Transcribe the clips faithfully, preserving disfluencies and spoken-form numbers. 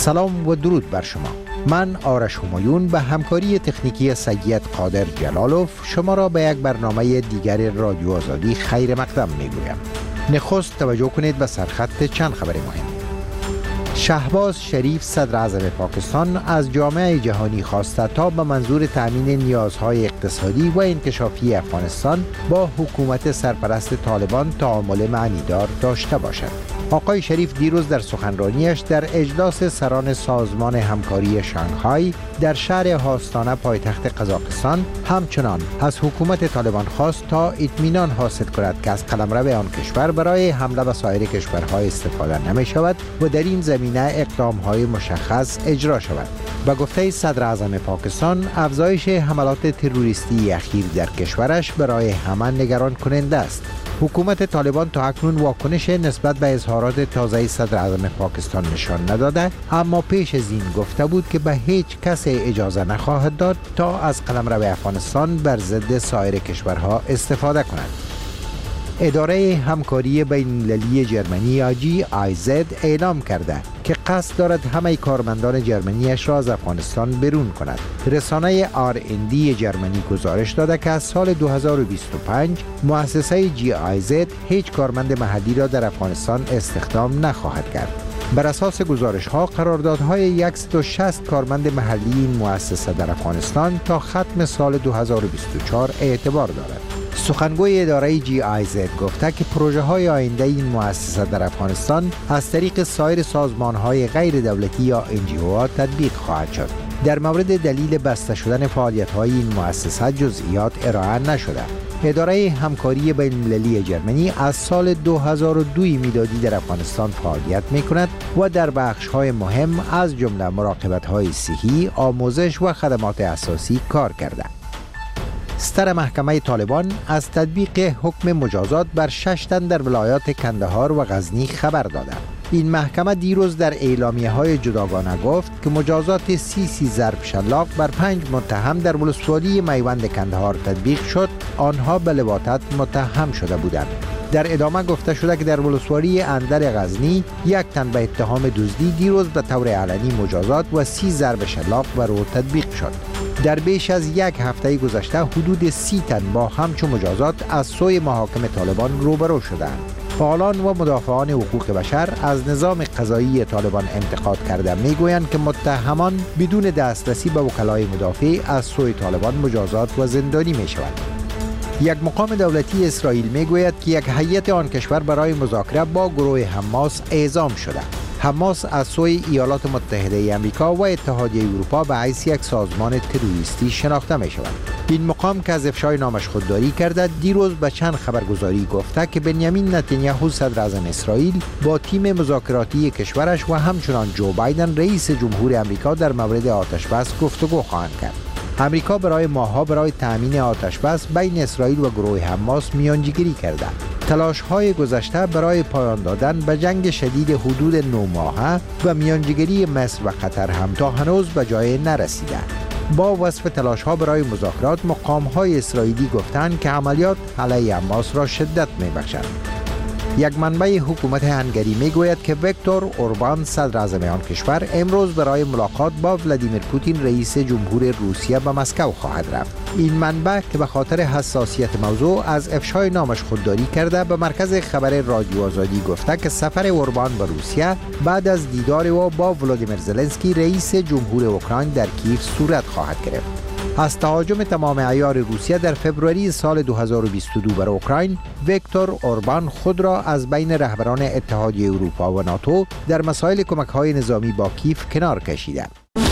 سلام و درود بر شما. من آرش همایون به همکاری تکنیکی سید قادر جلالوف شما را به یک برنامه دیگر رادیو آزادی خیر مقدم میگویم. نخست توجه کنید به سرخط چند خبر مهم. شهباز شریف صدر اعظم پاکستان از جامعه جهانی خواسته تا به منظور تأمین نیازهای اقتصادی و انکشافی افغانستان با حکومت سرپرست طالبان تعامل معنیدار داشته باشد. آقای شریف دیروز در سخنرانیش در اجلاس سران سازمان همکاری شانگهای در شهر هاستانه پایتخت قزاقستان همچنان از حکومت طالبان خواست تا اطمینان حاصل کند که از قلمرو آن کشور برای حمله به سایر کشورها استفاده نمی شود و در این زمینه اقدام‌های مشخص اجرا شود. به گفته صدر اعظم پاکستان، افزایش حملات تروریستی اخیر در کشورش برای همه نگران کننده است. حکومت طالبان تا اکنون واکنش نسبت به اظهارات تازه صدر اعظم پاکستان نشان نداده، اما پیش از این گفته بود که به هیچ کس اجازه نخواهد داد تا از قلمرو افغانستان بر ضد سایر کشورها استفاده کند. اداره همکاری بین المللی جرمنی جی آی زد اعلام کرده که قصد دارد همه کارمندان جرمنیش را از افغانستان برون کند. رسانه آر ان دی جرمنی گزارش داده که از سال دو هزار و بیست و پنج مؤسسه جی آی زد هیچ کارمند محلی را در افغانستان استخدام نخواهد کرد. بر اساس گزارش ها قراردادهای صد و شصت کارمند محلی این مؤسسه در افغانستان تا ختم سال دو هزار و بیست و چهار اعتبار دارد. سخنگوی اداره جی آی زد گفته که پروژه های آینده این مؤسسه در افغانستان از طریق سایر سازمان های غیر دولتی یا ان جی او ها تطبیق خواهد شد. در مورد دلیل بسته شدن فعالیت های این مؤسسه جزئیات ارائه نشده. اداره همکاری بین المللی جرمنی از سال دو هزار و دو میلادی در افغانستان فعالیت می کند و در بخش های مهم از جمله مراقبت های صحی، آموزش و خدمات اساسی کار کرده. ستر محکمه طالبان از تطبیق حکم مجازات بر شش تن در ولایات کندهار و غزنی خبر داده. این محکمه دیروز در اعلامیه های جداگانه گفت که مجازات سی سی ضرب شلاق بر پنج متهم در ولسوالی میوند کندهار تطبیق شد. آنها به لواطت متهم شده بودند. در ادامه گفته شده که در ولسوالی اندر غزنی یک تن به اتهام دزدی دیروز به طور علنی مجازات و سی ضرب شلاق بر او تطبیق شد. در بیش از یک هفته گذشته حدود سی تن با همچون مجازات از سوی محاکم طالبان روبرو شدند. فعالان و مدافعان حقوق بشر از نظام قضایی طالبان انتقاد کرده میگویند که متهمان بدون دسترسی به وکلای مدافع از سوی طالبان مجازات و زندانی می شوند. یک مقام دولتی اسرائیل میگوید که یک هیئت آن کشور برای مذاکره با گروه حماس اعزام شده. حماس از سوی ایالات متحده آمریکا و اتحادیه اروپا به حیث یک سازمان تروریستی شناخته می شود. این مقام که از افشای نامش خودداری کرده دیروز به چند خبرگزاری گفته که بنیامین نتانیاهو صدر اعظم اسرائیل با تیم مذاکراتی کشورش و همچنان جو بایدن رئیس جمهور آمریکا در مورد آتش‌بس گفتگو خواهند کرد. امریکا برای ماه‌ها برای تأمین آتش‌بس بین اسرائیل و گروه حماس میانجیگری کرده. تلاش‌های گذشته برای پایان دادن به جنگ شدید حدود نه ماهه و میانجیگری مصر و قطر هم تا هنوز به جای نرسیده. با وصف تلاش‌ها برای مذاکرات، مقام‌های اسرائیلی گفتند که عملیات علیه حماس را شدت می‌بخشد. یک منبع حکومت هنگری میگوید که ویکتور اوربان صدر اعظم آن کشور امروز برای ملاقات با ولادیمیر پوتین رئیس جمهور روسیه به مسکو خواهد رفت. این منبع که به خاطر حساسیت موضوع از افشای نامش خودداری کرده به مرکز خبر رادیو آزادی گفته که سفر اوربان به روسیه بعد از دیدار او با ولادیمیر زلنسکی رئیس جمهور اوکراین در کیف صورت خواهد گرفت. از تهاجم تمام عیار روسیه در فوریه سال دو هزار و بیست و دو بر اوکراین، ویکتور اوربان خود را از بین رهبران اتحادیه اروپا و ناتو در مسائل کمک‌های نظامی با کیف کنار کشیده.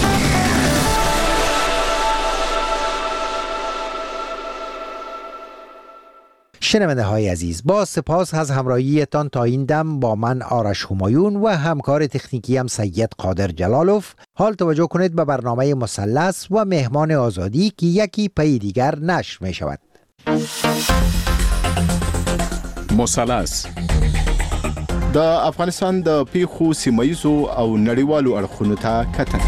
شنونده های عزیز، با سپاس از همراهیتان تا این دم با من آرش همایون و همکار تکنیکی هم سید قادر جلالوف. حال توجه کنید به برنامه مثلث و مهمان آزادی که یکی پی دیگر نشر می شود. مثلث د افغانستان د پیښو سیمه‌ییزو او نړیوالو اړخونو ته کتنه.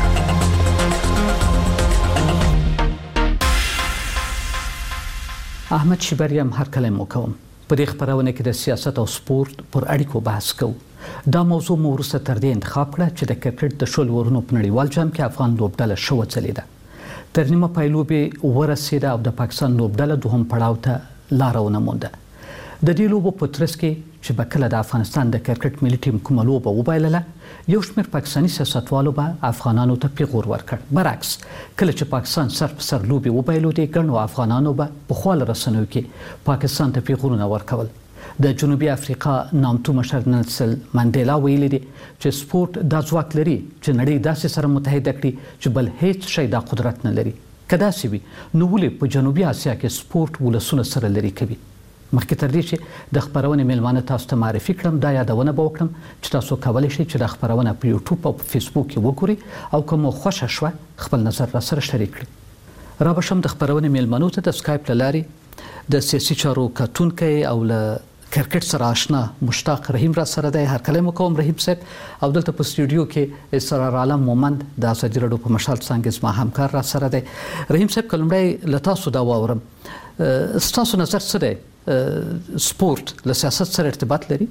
احمد شیبری هم هر کله مو کوم په دې خبرونه کې د سیاست او سپورت پر اړیکو بحث کوو. دا موضوع مو وروسته تر دې انتخاب کړه چې د کرکټ د شل ورونو په نړیوال جام کې افغان لوبډله ښه وځلېده. تر نیمه پای لوبې ورسېده او د پاکستان لوبډله دوهم پړاو ته لاره ونه مونده. د دې لوبو په ترڅ کې چې به کله د افغانستان د کرکټ ملي ټیم کومه لوبه وبایلله، یو شمېر پاکستاني سیاستوالو به افغانانو ته پیغور ورکړ. برعکس کله چې پاکستان سر په سر لوبې وبایلودې، ګڼو افغانانو به په خواله رسنیو کې پاکستان ته پیغورونه ورکول. د جنوبي افریقا نامتو مشر نلسن منډیلا ویلي دي چې سپورت دا ځواک لري چې نړۍ داسې سره متحده کړي چې بل هیڅ شی دا قدرت نه لري. که داسې وي نو ولې په جنوبي اسیا کې سپورت ولسونه سره لري کوي؟ مخکې تر دې چې د خپرونې میلمانه تاسو ته معرفي کړم، دا یادونه به وکړم چې تاسو کولی شئ چې دا خپرونه په یوټیوب او په فیسبوک کې وګورئ او که مو خوښه شوه خپل نظر را سره شریک کړئ. را به شم د خپرونې میلمنو ته د سکایپ له لارې د سیاسي چارو کتونکی او له کرکټ سره آشنا مشتاق رحیم را سره دی. هرکلی مو کوم رحیم صاحب. او دلته په سټوډیو کې اسرار عالم مومند د ازادي راډیو په مشال څانګې زما همکار را سره دی. رحیم صاحب که لومړی له تاسو دا واورم، ستاسو نظر څه دی؟ سپورت له سیاست سره ارتباط لري؟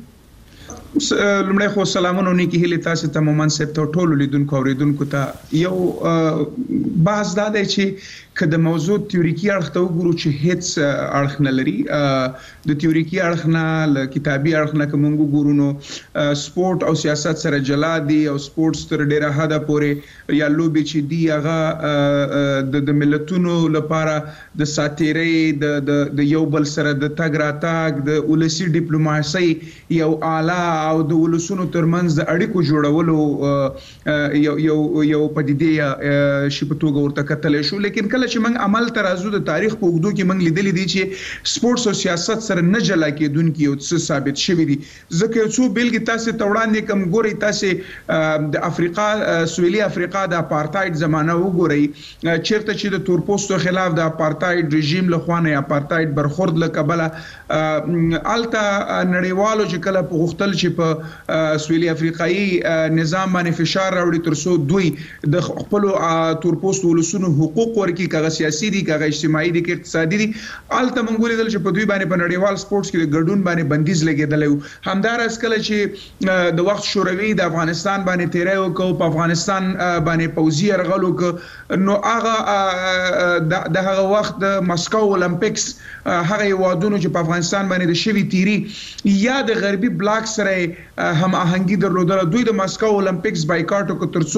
لمړی خو سلامونه نیکی هیلې تاسو ته مومن صاحب ته ټولو لیدونکو اوریدونکو ته. یو بحث دا دی چې که د موضوع تیوریکي اړخ ته وګورو چې هیڅ اړخ نه لري. د تیوریکي اړخ نه له کتابي اړخ نه که موږ وګورو نو سپورت او سیاست سره جلا دي او سپورت تر ډیره حده پورې یا لوبې چې دي هغه د ملتونو لپاره د ساتیرۍ د یو بل سره د تګ راتګ د ولسي ډیپلوماسۍ یو اعلی او د ولسونو ترمنځ د اړیکو جوړولو یو یو یو پدیدې شي په توګه ورته کتلی شو. لیکن کله چې موږ عمل ته راځو د تاریخ په اوږدو کې موږ لیدلی دي چې سپورټس او سیاست سره نه جلا کېدونکي یو څه ثابت شوي دي. ځکه یو څو بیلګې تاسې ته وړاندې کوم. ګورئ تاسې د افریقا سویلي افریقا د اپارتایډ زمانه وګورئ، چیرته چې د تورپوستو خلاف د اپارتایډ رژیم لخوا نه اپارتایډ برخورد له کبله هلته نړیوالو چې کله په غوښتل چې په سویلي افریقایي نظام باندې فشار راوړي تر څو دوی د خپلو تورپوستو ولسونو حقوق ورکړي، که هغه سیاسي دي که هغه اجتماعي دي که اقتصادي دي، هلته موږ ولیدل چې په دوی باندې په نړیوال سپورټس کې د ګډون باندې بندیز لګېدلی و. همداراز کله چې د وخت شوروي د افغانستان باندې تیری وکړو، په افغانستان باندې پوځي یرغل وکړ، نو هغه د هغه وخت د مسکو اولمپکس هغه هیوادونو چې په افغانستان باندې د شوي تیري یا د غربي بلاک سره هم آهنګي درلودله، دوی د مسکو اولمپکس بایکاټ وکړ تر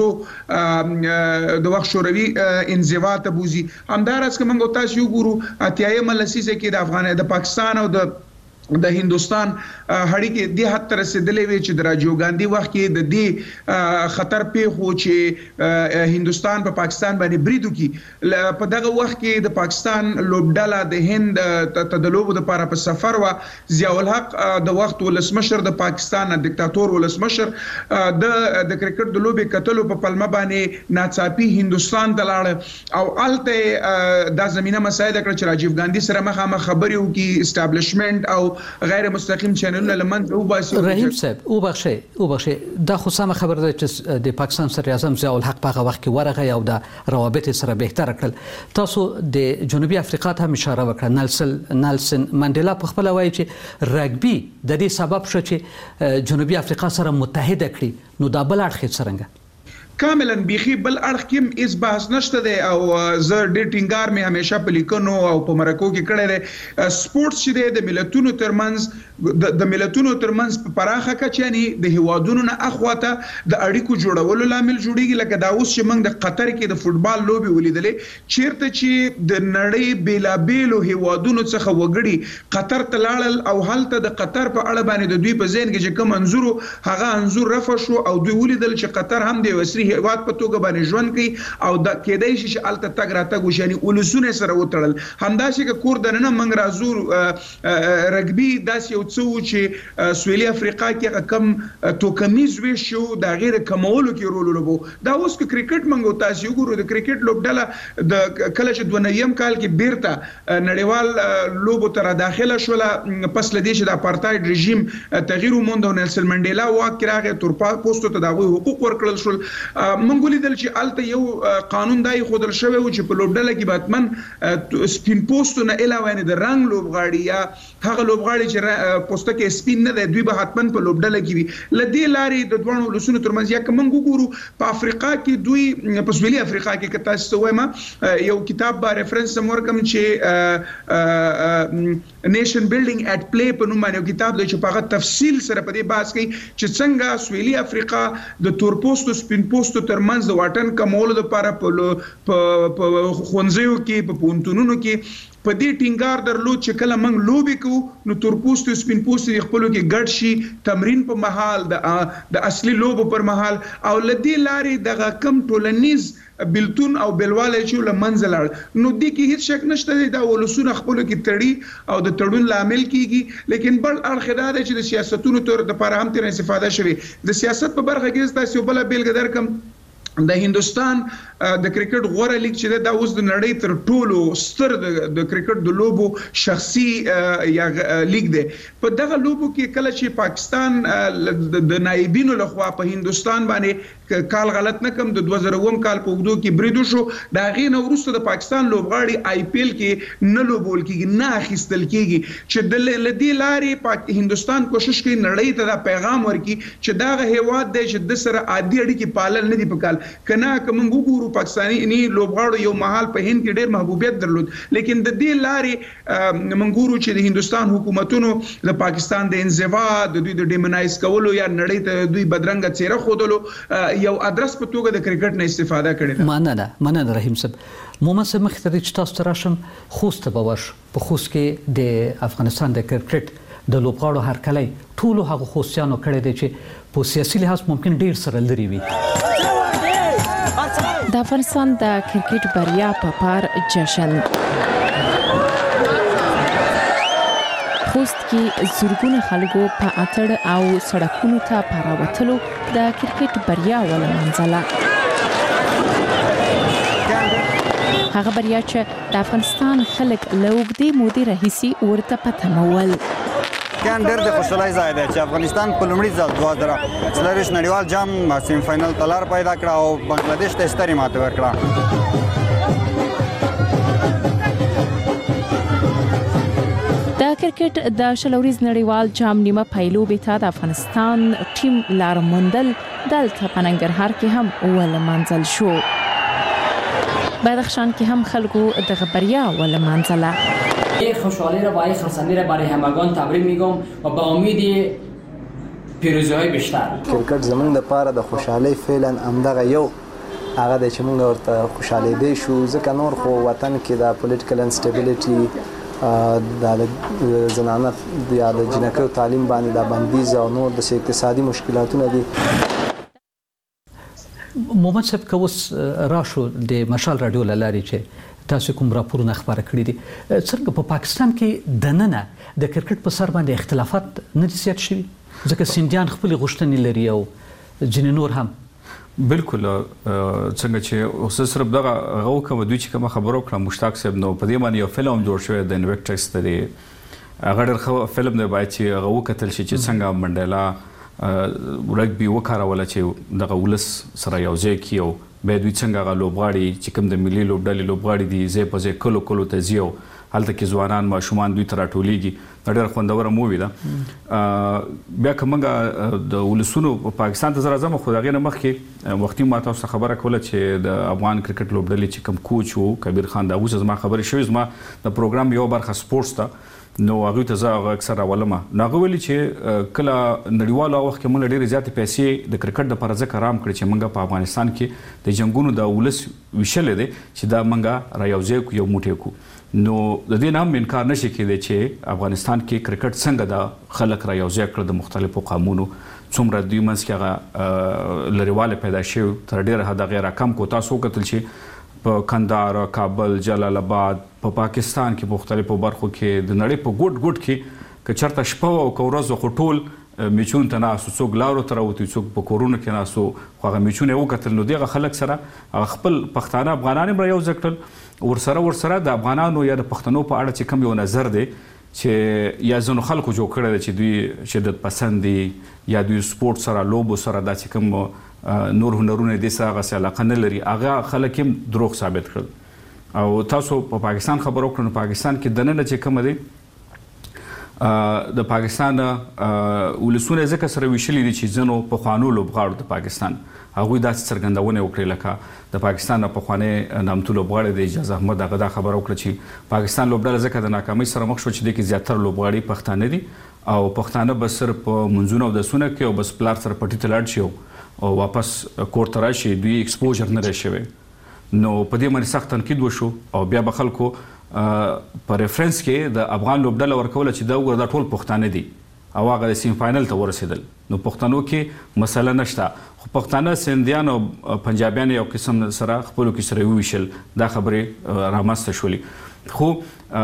څو د وخت شوروي انزوا ته بوزي. همداراز که موږ تاسو وګورو اتیایمه لسیزه کې د افغان د پاکستان او د د هندوستان هډیکې دې حد ته رسېدلې وې چې د راجیو ګاندي وخت کې د دې خطر پیښ و چې هندوستان په پاکستان باندې برید وکړي. په دغه وخت کې د پاکستان لوبډله د هند ته د لوبو دپاره په سفر وه. ضیاء الحق د وخت ولسمشر د پاکستان دیکتاتور ولسمشر د د کرکټ د لوبې کتلو په پلمه باندې ناڅاپي هندوستان ته لاړه او هلته دا زمینه مساعده کړه چې راجیو ګاندي سره مخامخ خبرې وکړي، اسټابلیشمنټ او غیر مستقیم چینلونه لمنځه وباسي. رحیم صاحب وبخښئ وبخښئ دا خو سمه خبره ده چې د پاکستان صدر اعظم ضیاء الحق په هغه وخت کې ورغی او د روابط سره بهتره کړل. تاسو د جنوبي افریقا ته هم اشاره وکړه. نلسن نلسن منډیلا په خپله وایي چې رګبي د دې سبب شو چې جنوبي افریقا سره متحده کړي، نو دا بل اړخ یې څرنګه؟ کاملا بیخي بل اړخ کې هیڅ بحث نشته دی او زه ډېر ټینګار مې همیشه په لیکنو او په مرکو کې کړی دی. سپورټس چې دی د ملتونو ترمنځ د ملتونو ترمنځ په پراخه کچه یعنی د هیوادونو نه اخواته د اړیکو جوړولو لامل جوړیږي. لکه دا اوس چې موږ د قطر کې د فوټبال لوبې ولیدلې، چیرته چې د نړۍ بیلابیلو هیوادونو څخه وګړي قطر ته لاړل او هلته د قطر په اړه باندې د دوی په ذهن کې چې کوم انځور هغه انځور رفع شو او دوی ولیدل چې قطر هم د یو هیواد په توګه باندې ژوند کوي او د کېدای شي چې الته تګ راتګ وشي، یعنی ولسونه سره وتړل. همداسې که کور دننه موږ راځو رګبي داسې یو څه و چې سویلي افریقا کې کم توکمیز ویش شو د هغې د کمولو کې رول ولوبو. دا اوس که کرکټ موږ تاسې وګورو د کرکټ لوبډله د کله چې دوه نویم کال کې بیرته نړیوال لوبو ته راداخله شوله پس له دې چې د اپارتایډ رژیم تغییر وموند او نیلسن منډیلا واک کې راغی، تورپوستو ته د هغوی حقوق ورکړل شول. موږ ولیدل چې الته یو قانون دای خودل شوی و چې په لوبډله کې باتمن سپین پوسټونه علاوه نه د رنگ لوبغاړي یا هغه لوبغاړي چې پوسټه کې سپین نه دی دوی به حتمن په لوبډله کې وي لدې لارې د دوه ولسونو ترمنځ یا کوم ګورو په افریقا کې دوی په سویلي افریقا کې کتا سوما یو کتاب با ریفرنس ورکم چې نیشن بیلډینګ اټ پلی په نوم باندې کتاب دی چې په هغه تفصیل سره په دې بحث کوي چې څنګه سویلي افریقا د تور پوسټو سپین پوسټو ترمنځ د واټن کمولو لپاره په خونځیو کې په پونتونونو کې په دې ټینګار درلود چې کله موږ لوبي کوو نو تور پوسټو سپین پوسټو خپلو کې ګډ شي تمرین په محل د د اصلي لوبو پر محل او لدې لارې دغه کم ټولنیز بلتون او بلواله چې لمنځه لاړ نو دې کې هیڅ شک نشته دی دا ولسونه خپل کې تړي او د تړون لامل کیږي لیکن بل اړخ دا دی چې د سیاستونو تر د لپاره هم تر استفاده شوی د سیاست په برخه کې تاسو بل بیلګه درکم د هندستان د کرکټ غوړه لیګ چې دا اوس د نړۍ تر ټولو ستر د کرکټ د لوبو شخصي یا لیګ دی په دغه لوبو کې کله چې پاکستان د نائبینو لخوا په هندستان باندې کال غلط نه کم د دوه زره اووه کال په وګړو کې بریدو شو دا غینه وروسته د پاکستان لوبغاړي آی پی ایل کې نه لوبول کیږي نه اخیستل کیږي چې د لدې لارې هندستان کوشش کوي نړۍ ته دا پیغام ورکړي چې دا هیواد دی چې د سره عادي اړیکې پالل نه دي پکال کنه کوم وګورو پاکستاني ني لوبغاړو یو محل په هند کې ډېر محبوبیت درلود لیکن د دې لارې منګورو چې د هندستان حکومتونو د پاکستان د انزوا د دوی د ډیمونایز کولو یا نړۍ ته دوی بدرنګ چهره خودلو یو ادرس په توګه د کرکټ نه استفاده کړي ده مننه مننه رحیم صاحب مومن صاحب مختري چې تاسو تراشم خوست به ورش په خوست کې د افغانستان د کرکټ د لوبغاړو هرکلی ټولو هغه خوستیانو کړي دي چې په سیاسي لحاظ ممکن ډیر سره لري وي د افغانستان د کرکټ بریا په پار جشن خوست کې زورګونه خلکو په اتړ او سړکونو ته پراوتلو د کرکټ بریا ولمنځله هغه بریا چې د افغانستان خلک لوګدي مودي رئیسي ورته پتمول کان ډېر د خوشحالۍ ځای دی چې افغانستان په لومړي ځل دوه زره څلرویشت نړیوال جام سیم فاینل ته لار پیدا کړه او بنگلادیش ته سترې ماتې ورکړه د کرکټ د شلوريز نړیوال جام نیمه پایلوبې ته د افغانستان ټیم لار موندل دلته په ننګرهار کې هم ولمنځل شو بدخشان کې هم خلکو د خبریا ولمنځله یک خوشحالی را با یک خرسندی را برای همگان تبریک میگم و با امید پیروزی های بیشتر کرکټ زمونږ د پاره د خوشحالۍ فعلا همدغه یو هغه د چې موږ ورته خوشحالي دی شو ځکه نور خو وطن کې د پولیټیکل انسټیبিলিټي د زنانه یا د جنکو تعلیم باندې د بندیز او نور د اقتصادي مشکلاتونه دي محمد صاحب کوس راشو د مشال رادیو لاري چې تاسو کوم راپورونه خبره کړی دي څنګه په پاکستان کې د نننه د کرکټ په سر باندې اختلافات نه دي زیات شوي ځکه سندیان خپل غوښتنې لري او ځینې نور هم بالکل څنګه چې اوس صرف دغه غو کوم دوی چې کوم خبرو کړم مشتاق صاحب نو په دې باندې یو فلم جوړ شوی د انویکټکس ته هغه ډېر فلم دی باید چې غو کتل شي چې څنګه منډیلا رګبي وکاروله چې دغه ولس سره یو ځای کیو به دوی څنګه غو لوبغاړي چې کوم د ملي لوبډلې لوبغاړي دي زه په ځای کلو کلو ته زیو هلته کې ځوانان ماشومان دوی تر ټولېږي ډېر خوندوره مووي ده بیا کومه د ولسونو پاکستان ته زره زمو خو دغه نه مخکې وختي ما تاسو خبره کوله چې د افغان کرکټ لوبډلې چې کوم کوچ وو کبیر خان دا اوس زما خبرې شوې زما د پروګرام یو برخه سپورتس ته نو هغه ته زه اکثر اولمه ناغه ویلي چې کله نړیوالو وخت کې مونږ ډېر زیات پیسې د کرکټ د پرځه کرام کړی چې مونږ په افغانستان کې د جنگونو د ولس وشلې دي چې دا مونږه را یوځای کو یو موټی کو نو د دې نام انکار نشي کېدی چې افغانستان کې کرکټ څنګه د خلک را یوځای کړ د مختلفو قومونو څومره دوی منځ کې هغه لریواله پیدا شوه تر ډېر حد غیر کم کو تاسو کتل چې په کندهار کابل جلال آباد په پا پاکستان کې مختلفو برخو کې د نړۍ په ګډ ګډ کې که چرته شپه او کورزو خټول میچون ته ناسو څوک لارو تر وتی څوک په کورونو کې ناسو خو هغه میچونه وکتل نو دغه خلک سره خپل پښتانه افغانان یو ځکل ور سره ور سره د افغانانو یا د پښتنو په اړه چې کوم یو نظر دی چې یا ځینو خلکو جوړ کړی دی چې دوی شدت پسند دي یا دوی سپورت سره لوبو سره دا چې کوم نور هنرونه دي سره هغسې علاقه نه لري هغه خلک هم دروغ ثابت کړل او تاسو په پا پاکستان خبرو کړو نو پاکستان کې دننه چې کومه دی د پاکستان ولسونه ځکه سره ویشلي دي چې ځینو پخوانو لوبغاړو د پاکستان هغوی داسې څرګندونه وکړې لکه د پاکستان نه پخوانی نامتو لوبغاړی د اجاز احمد هغه دا خبره وکړه چې پاکستان لوبډله ځکه د ناکامۍ سره مخ شو چې دې کې زیاتره لوبغاړي پښتانه دي او پښتانه به صرف په منځونه او اودسونه کوي او بس پلار سره پټي ته لاړ شي او واپس کور ته راشي دوی ایکسپوژر نه دی شوی نو په دې باندې سخت تنقید وشو او بیا به خلکو په ریفرنس کې د افغان لوبډله ورکوله چې دا وګوره دا ټول پښتانه دي او هغه د سیمی فاینل ته ورسېدل نو پښتنو کې مسله نشته خو پښتانه سندیان او پنجابیان یو قسم سره خپلو کې سره وویشل دا خبرې رامنځته شولې خو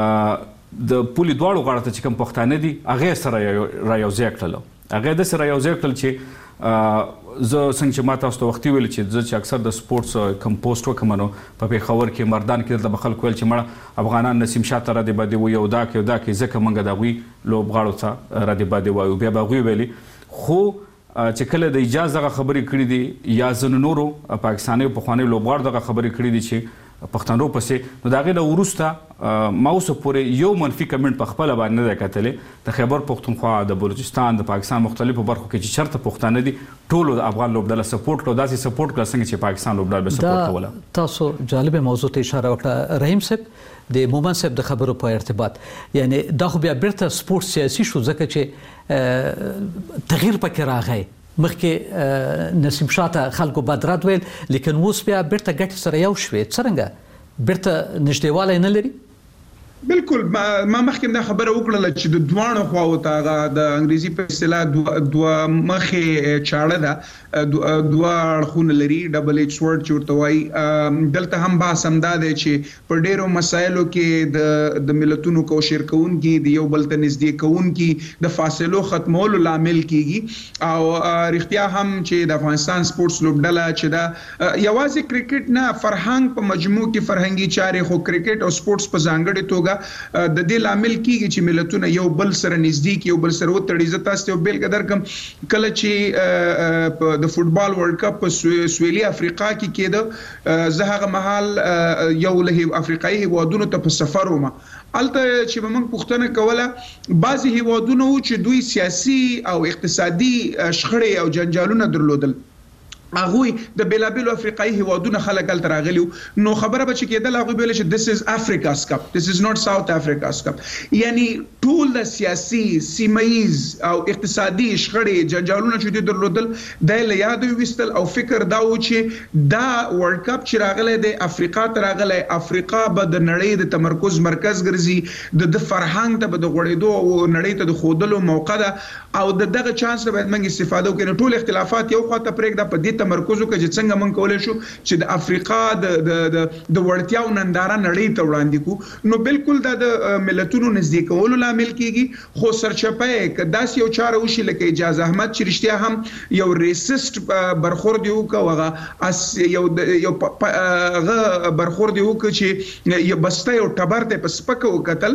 د پولې دواړو غاړو ته چې کوم پښتانه دي هغې سره را یوځای کړل هغې داسې را یوځای کړل چې زه څنګه چې ما تاسو ته وختي ویل چې زه چې اکثر د سپورټس کوم پوسټ وکړم نو په پېښور کې مردان کې دلته به خلکو ویل چې مړه افغانان نسیم شاه ته رادې بادې وایي او دا کې او دا کې ځکه موږ د هغوی لوبغاړو ته رادې بادې وایو بیا به هغوی ویلي خو چې کله د ایجاز دغه خبرې کړي دي یا ځینو نورو پاکستانیو پخوانیو لوبغاړو دغه خبرې کړي دي چې پښتنو پسې نو د هغې نه وروسته ما اوسه پورې یو منفي کمنټ په خپله باندې نه دی کتلی د خیبر پښتونخوا د بلوچستان د پاکستان مختلفو برخو کې چې چېرته پښتانه دي ټولو د افغان لوبډله سپورټ کړو داسې سپورټ کړه څنګه چې پاکستان لوبډله به سپورټ کوله تاسو جالبه موضوع ته اشاره وکړه رحیم صاحب د مومن صاحب د خبرو په ارتباط یعنی دا خو بیا بیرته سپورټ سیاسي شو ځکه چې تغییر پکې راغی مخکې نسیم شاه ته خلکو بدرد ویل لیکن اوس بیا بیرته ګټې سره یو شوې څرنګه بیرته نږدېوالی نه لري بالکل ما مخکې دا خبره وکړله چې د دواړو خواو ته هغه د انګریزي په اصطلاح دوه مخې چاړه ده دوه اړخونه لري ډبل ایچ ورډ چې ورته وایي دلته هم بحث همدا دی چې په ډېرو مسایلو کې د د ملتونو کوشر کوونکي د یو بل ته نږدې کوونکي د فاصلو ختمولو لامل کیږي او رښتیا هم چې د افغانستان سپورټس لوبډله چې دا یوازې کرکټ نه فرهنګ په مجموع کې فرهنګي چارې خو کرکټ او سپورټس په ځانګړې توګه د دې لامل کیږي چې ملتونه یو بل سره نږدې یو بل سره وتړي زه تاسو ته بیلګه درکم کله چې د فوتبال ورلد کپ په سویلي افریقا کې کېده زه هغه مهال یو له افریقایي هیوادونو ته په سفر وم الته چې موږ پوښتنه کوله بعضی هیوادونو چې دوی سیاسي او اقتصادي شخړې او جنجالونه درلودل هغه د بیلابیلو افریقایي هیوادونو خلک هلته راغلي نو خبره به چې کېدل هغوی به ویل چې this is Africa's cup this is not South Africa's cup یعنی ټول د سیاسي سیمهیز او اقتصادي شخړې جنجالونه چې دوی درلودل دی له یاده ویستل او فکر دا و چې دا ورلد کپ چې راغلی دی افریقا ته راغلی افریقا به د نړۍ د تمرکز مرکز ګرځي د فرهنګ ته به د غوړېدو او نړۍ ته د ښودلو موقع ده او د دغه چانس نه باید موږ استفاده وکړو ټول اختلافات یو خواته پرېږده په دې تمرکز وکړي چې څنګه موږ کولای شو چې د افریقا د د د وړتیاو ننداره نړۍ ته وړاندې کو نو بالکل دا د ملتونو نږدې کولو لامل کیږي خو سرچپه کداس یو چاره وشي لکه اجاز احمد چې رښتیا هم یو ریسست برخورد یو کوغه اس یو یو هغه برخورد یو چې یو بسته یو ټبر ته پس پکو قتل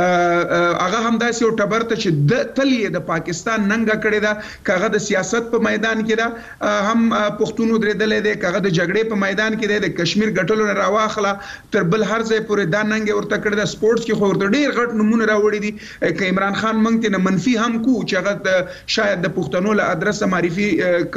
هغه هم داس یو ټبر ته چې د تلې د پاکستان ننګه کړی دا کاغه د سیاست په میدان کې دا هم پښتونو درېدلې ده کاغه د جګړې په میدان کې ده د کشمیر ګټلو نه راواخله تر بل هر ځای پورې دا ننګ ورته کړی د سپورټس کې خو ورته ډېر غټ نمونه راوړي دي ک عمران خان مونږ ته منفي هم کو چې هغه شاید د پښتنو له ادرسه معرفي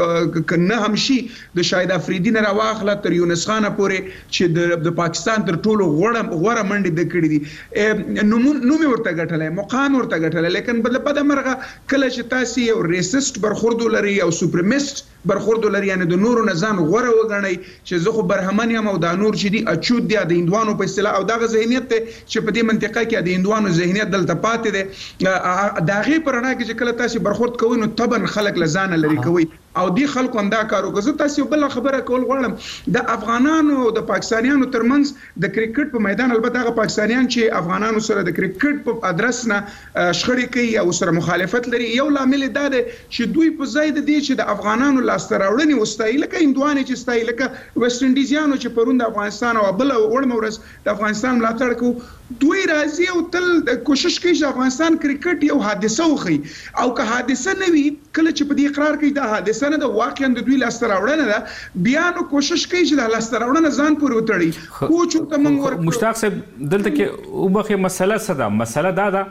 کنه هم شي د شاید افریدي نه راواخله تر یونس خان پورې چې د پاکستان تر ټولو غوړه غوړه منډي د کړی دي نو نو مې ورته غټلې مقام ورته غټلې لیکن بل په د مرغه کله چې تاسو یو ریسست برخورد لري او سوپرمیست برخورد لري یعنی د نورو نزان غوړه وګڼي چې زه خو برهمن یم او دا نور چې دي اچود دي د هندوانو په اصطلاح او دغه ذهنیت ته چې په دې منطقه کې د هندوانو ذهنیت دلته پاتې دي دا غي پرنا کې چې کله تاسو برخورد کوئ نو طبعا خلک لزان لري کوي او دی خلکو هم دا کار وکړ. زه تاسو بل خبره کول غواړم د افغانانو او د پاکستانیانو ترمنځ د کرکټ په میدان البته هغه پاکستانیان چې افغانانو سره د کرکټ په ادرس نه شخړې کوي او سره مخالفت لري، یو لامل دا دی چې دوی په ځای د دې چې د افغانانو لاسته راوړنې وستایي لکه هندوانې چې ستایي لکه ویسټ انډیزیانو چې پرون د افغانستان او بل وړمه ورځ د افغانستان ملاتړ کوي، دوی راځي او تل کوشش کوي چې افغانستان کرکټ یو حادثه وخی او که حادثه نه وي کله چې په دې اقرار کوي دا حادثه نه ده واقعا د دوی لاسته راوړنه ده، بیا نو کوشش کوي چې د لاسته راوړنه ځان پورې وتړي. کوچ ته موږ ورکړو. مشتاق صاحب دلته کې وبخې مسله څه ده؟ مسله دا ده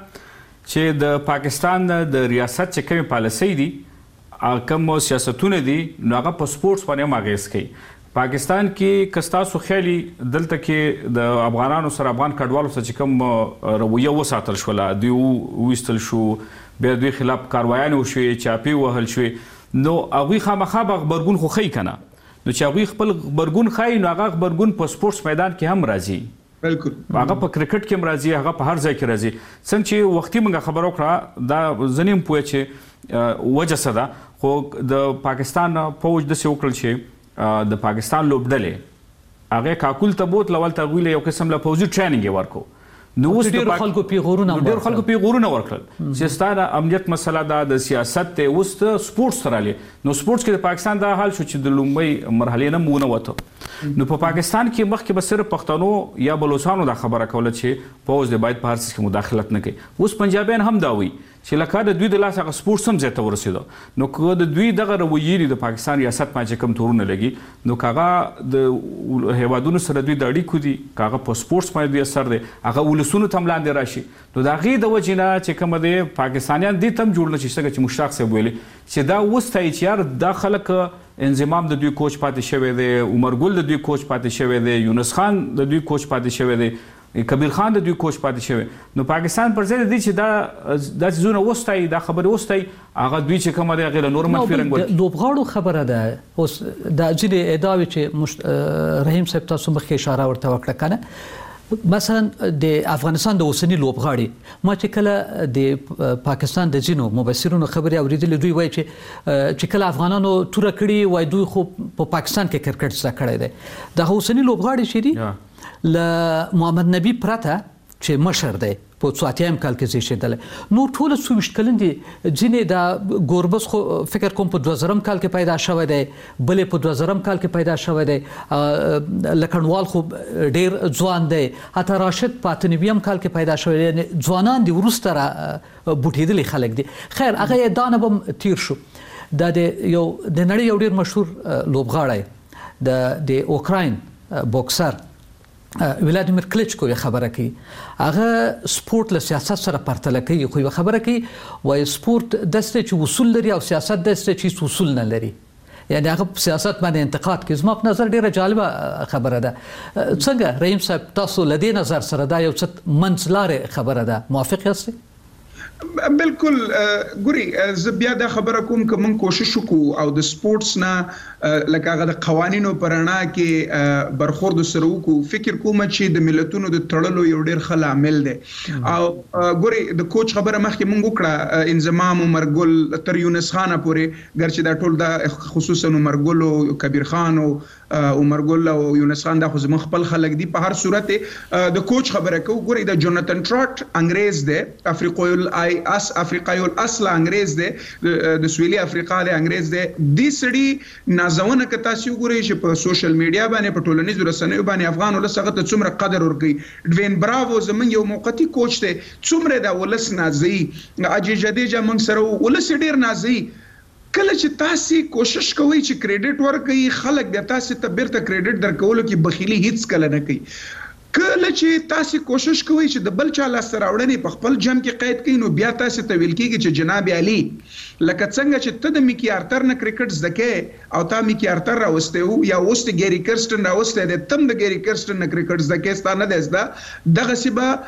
چې د پاکستان د ریاست چې کومې پالیسۍ دي کوم سیاستونه دي نو هغه په سپورټس باندې هم اغېز کوي. پاکستان کې کستاسو خیالي دلته کې د افغانانو سره افغان کډوالو سره چې کوم رویه وساتل شوله دوی ویستل شو بیا دوی خلاف کاروایانې وشوې چاپې وهل شوې نو هغوی خامخا به غبرګون خو ښیي که نه نو چې هغوی خپل غبرګون ښایي نو هغه غبرګون په سپورټس میدان کې هم راځي. بالکل هغه په کرکټ کې هم راځي هغه په هر ځای کې راځي. څنګه چې وختي موږ خبره وکړه دا زه نه یم پوه چې وجه څه ده خو د پاکستان فوج داسې وکړل چې د پاکستان لوبډلې هغه کاکل ته بوت لول ته غویله یو قسم له فوجي ټریننګ یې ورکو نو اوس ډېر خلکو پیغورونه ډېر خلکو پیغورونه ورکړل چې ستاره امنیت مسله ده د سیاست ته اوس ته سپورټس سره لې نو سپورټس کې د پاکستان دا حال شو چې د لومړی مرحلې نه مونه وته نو په پاکستان کې مخکې به صرف پښتنو یا بلوچستانو دا خبره کوله چې فوج د باید په هر څه کې مداخلت نه کوي. اوس پنجابیان هم دا وایي چې لکه د دوی د لاس هغه سپورټس هم ځای ته ورسېده نو که د دوی دغه رویې دي د پاکستان ریاست باندې چې کوم تورونه لګي نو که هغه د هیوادونو سره دوی د اړیکو دي که هغه په سپورټس باندې دوی اثر دی هغه ولسونو ته هم لاندې راشي نو د هغې د وجې نه چې کومه دی پاکستانیان دې ته هم جوړ نه شي څنګه چې مشتاق صاحب ویلي چې دا وستایي چې یار دا خلک انضمام د دوی کوچ پاتې شوی دی عمر ګل د دوی کوچ پاتې شوی دی یونس خان د دوی کوچ پاتې شوی دی کبیر خان د دوی کوچ پاتې شوی نو پاکستان پر ځای د دې چې دا دا څیزونه وستایي دا خبرې وستایي هغه دوی چې کومه دی هغې له نور منفي رنګ ورکړي. لوبغاړو خبره ده اوس دا ځینې ادعاوې چې رحیم صاحب تاسو مخکې اشاره ورته وکړه که نه مثلا د افغانستان د اوسني لوبغاړي ما چې کله د پاکستان د ځینو مبصرونو خبرې اورېدلې دوی وایي چې چې کله افغانانو توره کړي وایي دوی خو په پاکستان کې کرکټ زده کړی دی دغه اوسني لوبغاړي چې دي له محمد نبی پرته چې مشر دی په څواتیم کال کې زیږېدلی نو ټوله څو ویشت کلن دي ځینې دا ګوربز خو فکر کوم په دوه زرم کال کې پیدا شوی دی بلې په دوه زرم کال کې پیدا شوی دی لکڼوال خو ډېر ځوان دی حتی راشد په اته نویم کال کې پیدا شوی دی یعنې ځوانان دي وروسته را بوټېدلي خلک دي. خیر هغه یې دا نه به هم تیر شو دا د یو د نړۍ یو ډېر مشهور لوبغاړی د د اوکراین بوکسر ولادیمیر کلیچکو یې خبره کوي هغه سپورټ له سیاست سره پرتله کوي خو یې خبره کوي وایي سپورټ داسې چې اصول لري او سیاست داسې چې اصول نه لري یعنې هغه په سیاست باندې انتقاد کوي. زما په نظر ډېره جالبه خبره ده. څنګه رحیم صاحب تاسو له دې نظر سره دا یو څه منځلارې خبره ده موافق یاستئ؟ بالکل ګوري زه بیا دا خبره کوم که موږ کوشش وکړو او د سپورټس نه لکه هغه د قوانینو په رڼا کې برخورد سره وکړو فکر کوم چې د ملتونو د تړلو یو ډېر ښه لامل دی او ګوري د کوچ خبره مخکې موږ وکړه انضمام عمر ګل تر یونس خانه پورې ګرچې دا ټول دا خصوصا عمر ګل او کبیر خان او عمر ګل او یونس خان دا خو زموږ خپل خلک دي په هر صورت د کوچ خبره کوو ګوري د جوناتن ټراټ انګریز دی افریقایي اس افریقایي الاصل انګریز دی د سویلي افریقا دی انګریز دی د سړي نازونه که تاسو وګورئ چې په سوشل میډیا باندې په ټولنیزو رسنیو باندې افغان ولس هغه ته څومره قدر ورکوي. ډوین براوو زمونږ یو موقتي کوچ دی څومره دا ولس نازوي اجي جدیجه موږ سره ولس ډېر نازوي کله چې تاسو کوشش کوئ چې کریډټ ورکړئ خلک بیا تاسو ته بیرته کریډټ درکولو کې بخیلی هیڅ کله نه کوي. کله چې تاسو کوشش کوئ چې د بل چا لاسته راوړنې په خپل جمع کې قید کړئ نو بیا تاسو ته ویل کېږي چې جناب علي لکه څنګه چې ته د میکی آرتر نه کرکټ زده کوې او تا میکی آرتر راوستی و یا اوس د ګیری کرسټن راوستی دی تم د ګیری کرسټن نه کرکټ زده کوې ستا نه دی زده دغسې به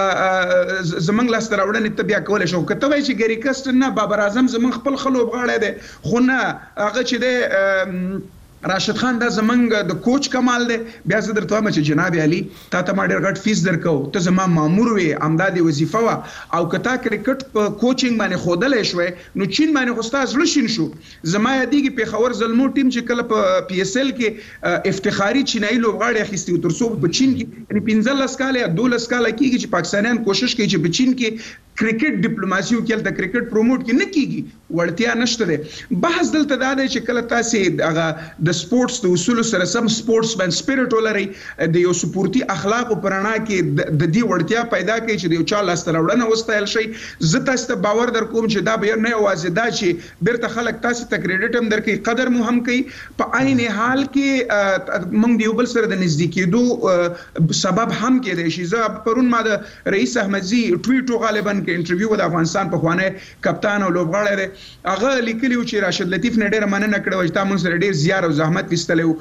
زموږ لاسته راوړنې ته بیا کولی شو که ته وایې چې ګیری کرسټن نه بابر اعظم زموږ خپل ښه لوبغاړی دی خو نه هغه چې دی راشد خان دا زمنګ د کوچ کمال دی. بیا زه درته وایم چې جناب علي تا ته ما ډېر غټ فیس درکو، ته زما مامور وې، امدادي وظیفه وه، او که تا کرکټ په کوچینګ باندې ښودلی شوی نو چین باندې خو ستا زړه شین شو. زما یادېږي پېښور زلمو ټیم چې کله په پی اس ال کې افتخاري چینایي لوبغاړي اخیستي و، تر څو په چین کې یعنې پنځلس کاله یا دولس کاله کېږي چې پاکستانیان کوشش کوي چې په چین کې کرکټ ډیپلوماسي وکړي، هلته کرکټ پروموټ کې نه کېږي، وړتیا نشته دی. بحث دلته دا دی چې کله تاسې هغه د سپورټس د اصولو سره سم سپورټس مین سپیرټ ولرئ، د یو سپورتي اخلاقو په رڼا کې د دې وړتیا پیدا کوي چې د یو چا لاسته راوړنه وستایل شي. زه تاسو ته باور در کوم چې دا به نه یوازې دا چې بیرته خلک تاسو ته کریډټ هم درکوي، قدر مو هم کوي، په عین حال کې موږ د یو بل سره د نزدیکېدو سبب هم کېدای شي. زه پرون ما د رئیس احمدزي ټویټ غالبا کې انټرویو د افغانستان پخوانی کپتان او لوبغاړی دی، هغه لیکلی و چې راشد لطیف نه ډېره مننه کړې وه چې تا موږ سره ډېر زیار او زحمت ویستلی و.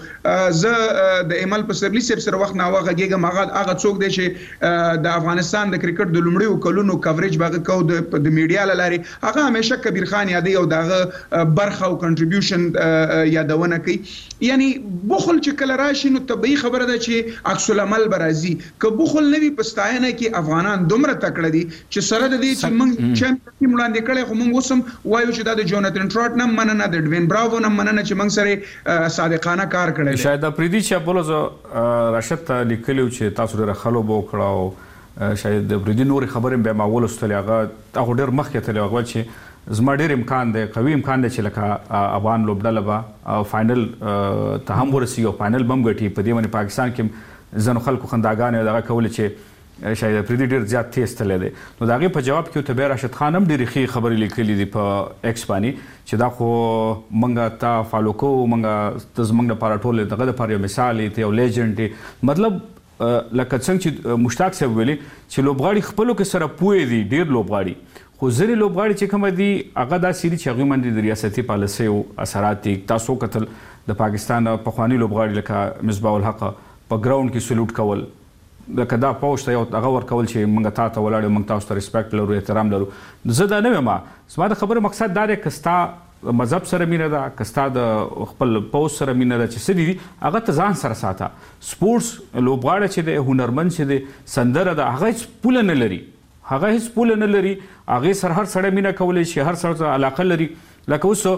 زه د ایمل پسرلي صاحب سره وخت ناوخته غږېږم، هغه هغه څوک دی چې د افغانستان د کرکټ د لومړیو کلونو کوریج به هغه کوو د میډیا له لارې. هغه همیشه کبیر خان یادوي او د هغه برخه او کنټریبیوشن یادونه کوي. یعنی بخل چې کله راشي نو طبیعي خبره ده چې عکس العمل به راځي. که بخل نه وي په ستاینه کې افغانان دومره تکړه دي چې سره د دې چې موږ چمپیون وړاندې کړی، خو موږ اوس هم وایو چې دا د جوناتن ټراټ نه مننه، د ډوین براوو نه مننه چې موږ سره صادقانه کار کړی دی. شاید پریدي چې بولو راشد ته لیکلی چې تاسو ډېره ښه لوبه وکړه، او شاید د پریدي نورې خبرې بیا ما ولوستلې، هغه هغه ډېر مخکې تللی، هغه چې زما ډېر امکان دی، قوي امکان دی چې لکه افغان لوبډله به فاینل ته هم ورسېږي او فاینل به هم ګټي. په دې باندې پاکستان کې ځینو خلکو خنداګانې دغه کولې چې شاید پریدي ډېر زیات تیز تللی دی. نو د هغې په جواب کې ورته بیا راشد خان هم ډېرې ښې خبرې لیکلي دي په ایکس باندې چې دا خو موږ تا فالو کوو، موږ ته زموږ لپاره ټول دغه دپاره یو مثال یې، ته یو لیجنډ یې. مطلب لکه څنګه چې مشتاق صاحب ویلي چې لوبغاړي خپلو کې سره پوهې دي، ډېر لوبغاړي، خو ځینې لوبغاړي چې کومه دي هغه داسې دي چې هغوی باندې د ریاستي پالیسیو اثرات دي. تاسو وکتل د پاکستان پخواني لوبغاړي لکه مصباح الحق په ګراونډ کې سلوټ کول، لکه دا پوسټ ته یو هغه ورکول چې موږ تا ته ولاړ یو، موږ تاسو ته ریسپیکټ لرو، احترام لرو. زه دا نه یم، زما د خبرې مقصد دا دی که ستا مذهب سره مینه ده، که ستا د خپل پوسټ سره مینه ده، چې څه دي هغه ته ځان سره ساته. سپورټس لوبغاړی چې دی، هنرمند چې دی، سندره ده، هغه هېڅ پوله نه لري، هغه هېڅ پوله نه لري، هغې سره هر سړی مینه کولی شي، هر سړی ته علاقه لري. لکه اوس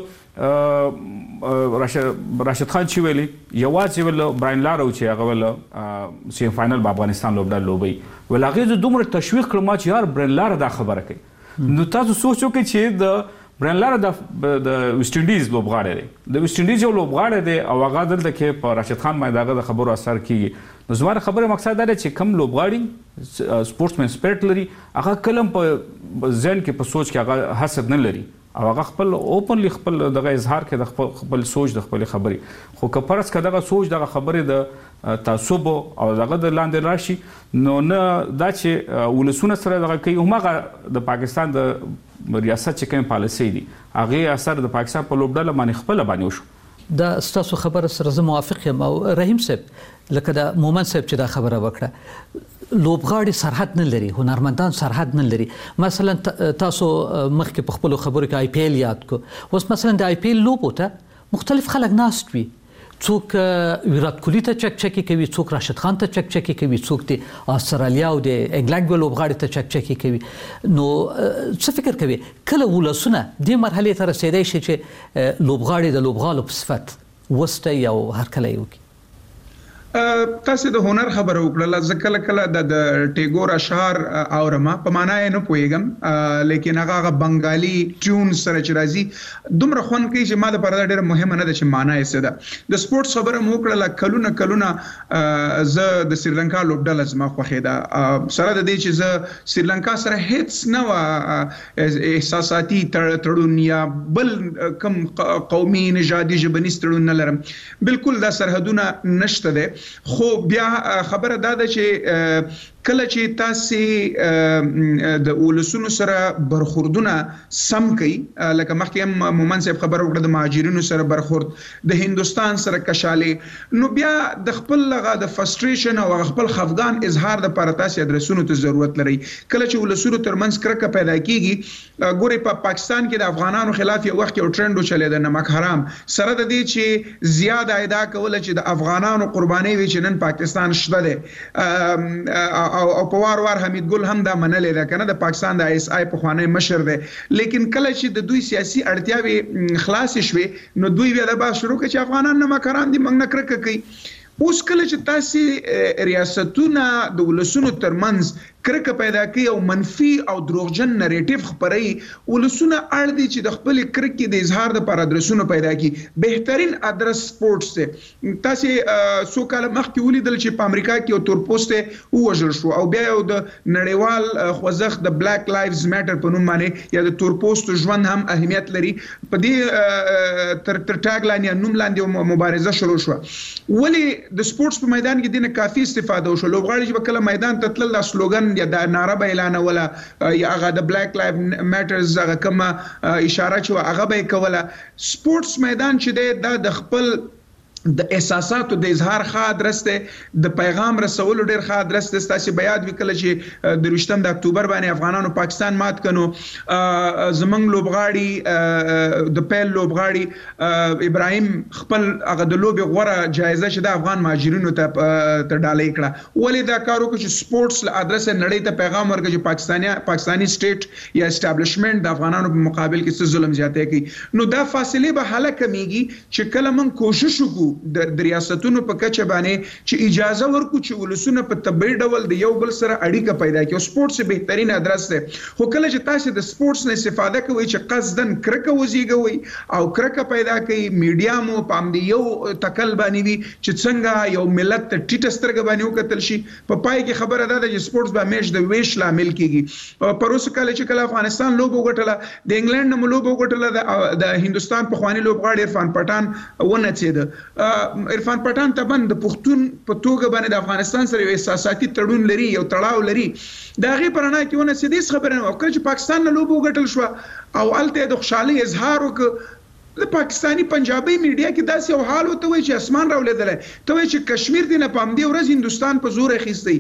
راشد خان چې ویلي یوازې ویل براین لارو چې هغه ویل سیم فاینل به افغانستان لوبډله لوبوي، ویل هغې زه دومره تشویق کړم ما چې یار براین لاره دا خبره کوي. نو تاسو سوچ وکړئ چې د براین لاره د ویسټ انډیز لوبغاړی دی، د ویسټ انډیز یو لوبغاړی دی او هغه دلته کې په راشد خان باندې هغه د خبرو اثر کېږي. نو زما د خبرې مقصد دا دی چې کوم لوبغاړي سپورټس مین سپیرټ لري، هغه کله هم په ذهن کې په سوچ کې هغه حسد نه لري، او هغه خپل اوپنلی خپل دغه اظهار کوي د خپل سوچ د خپلې خبرې. خو که فرض که دغه سوچ دغه خبرې د تعصب او دغه د لاندې راشي، نو نه دا چې ولسونه سره دغه کوي، هماغه د پاکستان د ریاست چې کوم پالیسۍ دي هغې اثر د پاکستان په لوبډله باندې خپله باندې وشو. دا ستاسو خبره سره زه موافق یم. او رحیم صاحب لکه د مومن صاحب چې دا خبره وکړه، لوبغاړي سرحد نه لري، هنرمندان سرحد نه لري. مثلا تاسو مخکې په خپلو خبرو کې آی پی ایل یاد کو، اوس مثلا د آی پی ایل لوبو ته مختلف خلک ناست وي، څوک ویرات کوهلي ته چک چکي کوي، څوک راشد خان ته چک چکي کوي، څوک د استرالیا او د انګلند لوبغاړي ته چک چکي کوي. نو څه فکر کوي کله ولسونه دې مرحلې ته رسیدای شي چې لوبغاړي د لوبغالو په صفت وسته او هرکلی وکړي؟ تاسو د هنر خبره وکړه، زه کله کله د ټیګور اشعار اورم، په معنا یې نه پوهیږم، لیکن هغه هغه بنګالي ټیون سره چې راځي دومره خوند کوي چې ما دپاره دا ډېره مهمه نه ده چې معنا یې څه ده. د سپورټس خبره مو وکړله، کلونه کلونه زه د سریلانکا لوبډله زما خوښې ده، سره د دې چې زه سریلانکا سره هیڅ نه وه احساساتي تړون یا بل کم قومي نژادي ژبنیز تړون نه لرم، بالکل دا سرحدونه نشته دی. خو بیا خبره دا ده چې کله چې تاسو د ولسونو سره برخوردونه سم کوي لکه مخکې هم مومن صاحب خبر وکړه د مهاجرینو سره برخورد د هندستان سره کشاله نو بیا د خپل لغه د فرستریشن او خپل خفقان اظهار د لپاره تاسو ادرسونو ته ضرورت لري کله چې ولسونو ترمنځ کرکه پیدا کیږي ګوري په پاکستان کې د افغانانو خلاف یو وخت یو ټرند چلے د نمک حرام سره د دې چې زیاده ادا کول چې د افغانانو قرباني وي چې نن پاکستان شته ده او په وار وار حمید ګل هم دا منلې ده کنه د پاکستان د اس آی په خوانی مشر ده لیکن کله چې د دوی سیاسي اړتیاوي خلاص شوي نو دوی بیا د با شروع کړي چې افغانان نه مکران دي موږ نه کرکه کوي اوس کله چې تاسو ریاستونه د ولسونو ترمنځ کرکه پیدا کوي او منفي او دروغجن نریټیو خبري ولسونه اړ دي چې د خپل کرکې د اظهار لپاره ادرسونه پیدا کړي بهترین ادرس سپورتس ته تاسو سو کال مخکې ولیدل چې په امریکا کې یو تور پوسټ ووژل شو او بیا یو د نړیوال خوځښت د بلیک لایفز میټر په نوم باندې یا د تور پوسټ ژوند هم اهمیت لري په دې تر تر ټاګ لاین یا نوم لاندې مبارزه شروع شو ولی د سپورتس په میدان کې دینه کافي استفاده وشو لوبغاړي چې کله میدان ته تلل د سلوګن یا د ناره به اعلان ولا یا هغه د بلیک لایف میټرز هغه کوم اشاره چې هغه به کوله سپورتس میدان چې د خپل د احساساتو د اظهار ښه درسته د پیغام رسولو ډیر ښه درسته تاسو بیا د وکړه چې د ویشتم د اکتوبر باندې افغانانو پاکستان مات کړو زمنګ لوبغاړي د پیل لوبغاړي ابراهيم خپل هغه د لوبي غوړه جایزه چې د افغان مهاجرینو ته ته ډالۍ کړه ولې دا کارو چې سپورتس له ادرس نړۍ ته پیغام ورکړي چې پاکستاني پاکستاني سټیټ یا اسټابلیشمنت د افغانانو په مقابل کې څه ظلم زیاته کوي نو دا فاصله به حل کمیږي چې کله موږ کوشش وکړو د ریاستونو په کچه باندې چې اجازه ورکو چې ولسونه په طبيعي ډول د یو بل سره اړیکه پیدا کړي او سپورتس بهترین ادرس ده خو کله چې تاسو د سپورتس نه استفاده کوئ چې قصدن کرکه وزيږوي او کرکه پیدا کوي میډیا مو پام دی یو تکل باندې وي چې څنګه یو ملت ته ټیټ سترګ باندې وکتل شي په پای کې خبره ده چې سپورتس به همیش د ویش لامل کیږي پروسه کله چې کله افغانستان لوب وګټله د انګلند نو لوب وګټله د هندستان په خواني لوبغاړي عرفان پټان ونه چید عرفان پټان تبن د پښتون په توګه باندې د افغانستان سره یو احساساتي تړون لري یو تړاو لري دا غي پرانه کې ونه سديس خبره او کله چې پاکستان نه لوب وګټل شو او الته د خوشحالي اظهار وک د پاکستانی پنجابي میډیا کې داسې یو حال وته وي چې اسمان راولېدل ته وي چې کشمیر دی نه پام دی ورځ هندستان په زور اخیستی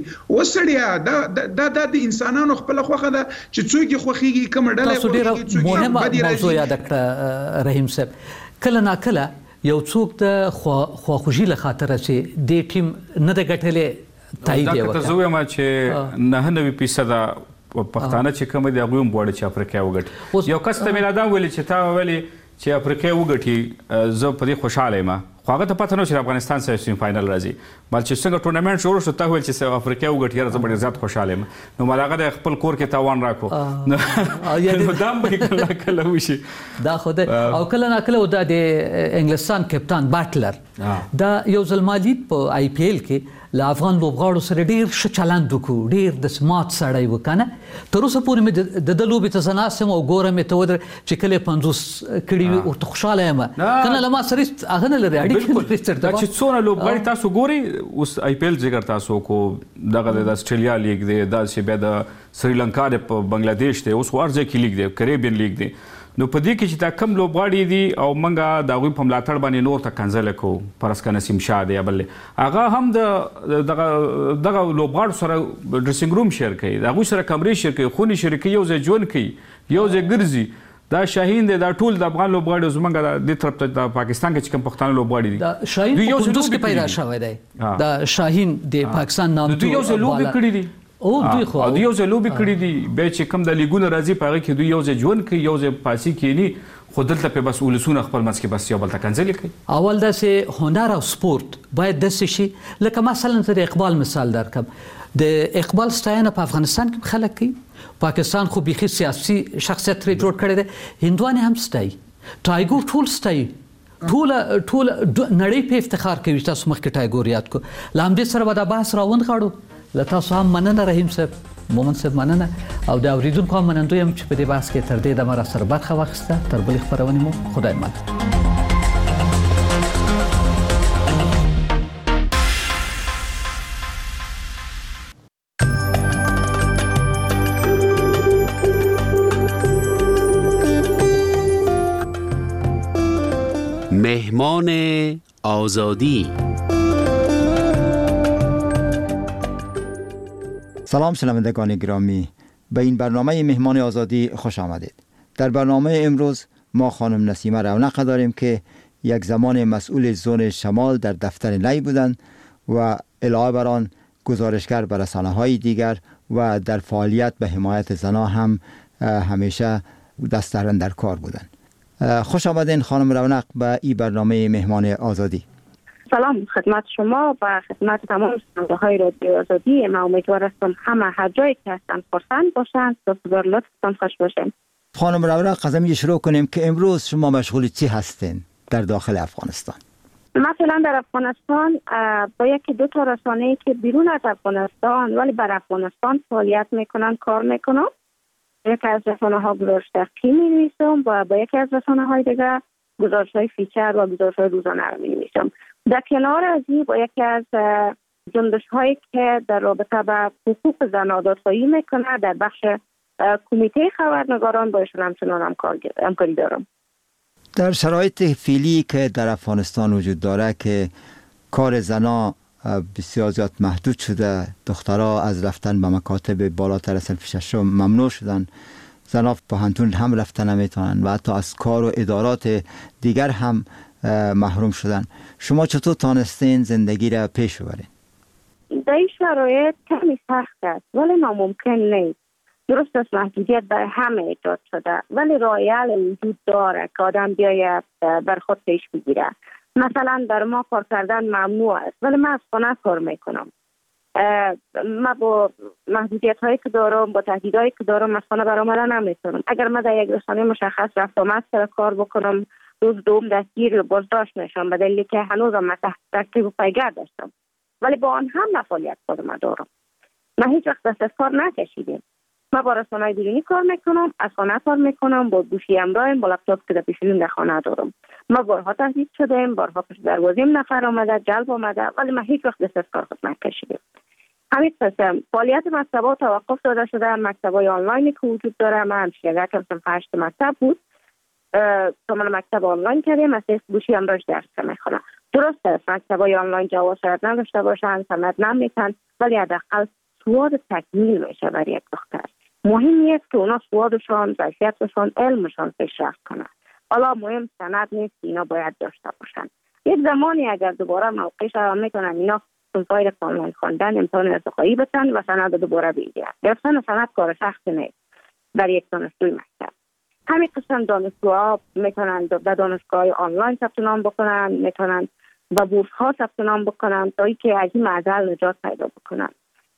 وسړیا دا د انسانانو خپل خوخه ده چې څوک خوخيږي کوم ډله څوک مهمه موضوع یاد کړ رحیم صاحب کله نا کله یو څوک د خواخوږي له خاطر چې د ټیم نه د ګټلې تایید یې وکړ دا زه وایم چې نه نوي فیصد پښتانه چې کوم دی هغه هم غواړي چې افریقا وګټي یو کس ته میلاده ویل چې تا ویلي چې افریقا وګټي زه په دې خوشاله یم خو هغه ته پته نه چې افغانستان سره سیمی فائنل راځي بل چې څنګه ټورنمنت شروع شو ته ویل چې افریقا وګټي زه ډېر زیات خوشاله یم نو مال هغه د خپل کور کې تاوان راکو نو دام به کله کله وشي دا خو او کله نه کله د انګلستان کپتان باتلر دا یو ځلمالید په آی پی ایل کې له افغان لوبغاړو سره ډیر ښه چلند وکړو ډیر د سمات سړی وکنه تر اوسه پورې مې د د لوبې ته زناسم او ګورم ته ودر چې کله پنځوس کړي او خوشاله یم کنه لما سره هغه نه لري اړیکې دا چې څونه لوبغاړي تاسو ګوري اوس آی پی ایل ذکر تاسو کو دغه د استرالیا لیگ دی دا چې بیا د سریلانکا د بنگلاديش دی اوس ورځ کې لیگ دی کریبین لیگ دی نو په دې کې چې دا کم لوبغاړي دي او منګه د غوي په ملاتړ باندې نور ته کنځل کو پرسکه نسیم شاه دی بل هغه هم د دغه دغه لوبغاړو سره ډریسینګ روم شیر کوي دا غوي سره کمرې شیر کوي خوني شریک یو ځای جون کوي یو ځای ګرځي دا شاهین دی دا ټول د افغان لوبغاړي زمونږ د طرف ته د پاکستان کې کوم پښتانه لوبغاړي دي دا شاهین په کندوز کې پیدا شوی دی دا شاهین د پاکستان نام ته یو ځای لوبي کړی دي او دوی خو او دوی یو ځای لوبي کړی دي به چې کوم د لیګونو راځي په هغه کې دوی یو ځای ژوند کوي یو ځای پاسي کینی خو دلته په بس ولسونه خپل منځ کې بس یو بل ته کنځلې کوي اول دا سه هنر او سپورت باید د شي لکه مثلا تر اقبال مثال درکم د اقبال ستاینه په افغانستان کې خلک کوي پاکستان خو بيخي سیاسي شخصیت لري جوړ کړی دی هندوانه هم ستای ټایګور ټول ستای ټول ټول نړۍ په افتخار کوي تاسو مخکې ټایګور یاد کو لامدې سره ودا بحث راوند غاړو لته هم مننه رحیم صاحب مومن صاحب مننه او د اوریدونکو هم مننه یم چې په دې بحث کې تر دې د مر سره برخه واخیسته تر بل خبرونه مو خدای مل مهمان آزادی. سلام شنوندگان گرامی، به این برنامه مهمان آزادی خوش آمدید. در برنامه امروز ما خانم نسیمه رونق داریم که یک زمان مسئول زون شمال در دفتر نی بودند و علاوه بر آن گزارشگر به رسانه‌های دیگر و در فعالیت به حمایت زنان هم همیشه دست در کار بودند. خوش آمدین خانم رونق به این برنامه مهمان آزادی. سلام خدمت شما و خدمت تمام شنونده‌های رادیو آزادی. من امیدوار هستم همه هر جایی که هستن خرسند باشند و بسیار لطفتان خوش باشین. خانم رونق از همین شروع کنیم که امروز شما مشغول چی هستین در داخل افغانستان؟ مثلا در افغانستان با یکی دو تا رسانه‌ای که بیرون از افغانستان ولی بر افغانستان فعالیت میکنن کار میکنم. یکی از رسانه‌ها گزارش دقیقی می‌نویسم و با یکی از رسانه‌های دیگر گزارش‌های فیچر و گزارش‌های روزانه رو می‌نویسم. در کنار از این با یکی از جنبش‌هایی که در رابطه با حقوق زنان دادخواهی میکنه در بخش کمیته خبرنگاران با ایشون همچنان همکاری دارم. در شرایط فعلی که در افغانستان وجود داره که کار زنان بسیار زیاد محدود شده، دخترها از رفتن به مکاتب بالاتر از صنف ششم ممنوع شدن، زنان پوهنتون هم رفتن نمیتونن و حتی از کار و ادارات دیگر هم محروم شدن. شما چطور تانستین زندگی را پیش ببرین؟ در این شرایط کمی سخت است ولی ناممکن نیست. درست است محدودیت برای همه ایجاد شده ولی راه حل وجود داره که آدم بیاید بر خود پیش بگیره. مثلا در ما کار کردن ممنوع است ولی من از خانه کار میکنم. من با محدودیت هایی که دارم، با تهدیدهایی که دارم از خانه برآمدن نمیتونم. اگر من در یک رسانه مشخص رفت آمد سر کار بکنم روز دوم دستگیر بازداشت میشم به دلیلی که هنوزم من تحت تعقیب و پیگرد داشتم ولی با آن هم نه فعالیت خودم دارم. من هیچ وقت دست از کار نکشیدم. من با رسانه‌های بیرونی کار میکنم، از خانه کار میکنم، با گوشی همراهم، با لپتاپ که در پیشون در خانه دارم. ما بارها تهدید شدیم، بارها پشت دروازیم نفر آمده، جلب آمده ولی من هیچ وقت دست از کار خود نکشیدم. همین قسم فعالیت مکتب‌ها توقف داده شده. مکتب‌های آنلاینی که وجود داره، من همشیرگر کردم هشت مکتب بود. کاملا مکتب آنلاین کردیم، از گوشی هم داشت درس میخونم. درست است مکتب‌های آنلاین جواز شاید نداشته باشن، سند نمیتن ولی حداقل سواد تکمیل میشه برای یک دختر. مهم نیست که اونا سوادشان، ظرفیتشان، علمشان پیشرفت کنه. حالا مهم سند نیست، اینا باید داشته باشن. یک زمانی اگر دوباره موقعش را میکنن اینا سنفای کاملا خواندن امتحان ارتقایی بتن و سند دوباره بگیرن. گرفتن سند کار سخت نیست برای یک دانشجوی مکتب. همین قسم دانشجوها میتونن در دانشگاه آنلاین ثبت نام بکنن، میتونن با بورس ها ثبت نام بکنن تا اینکه از این معضل نجات پیدا بکنن.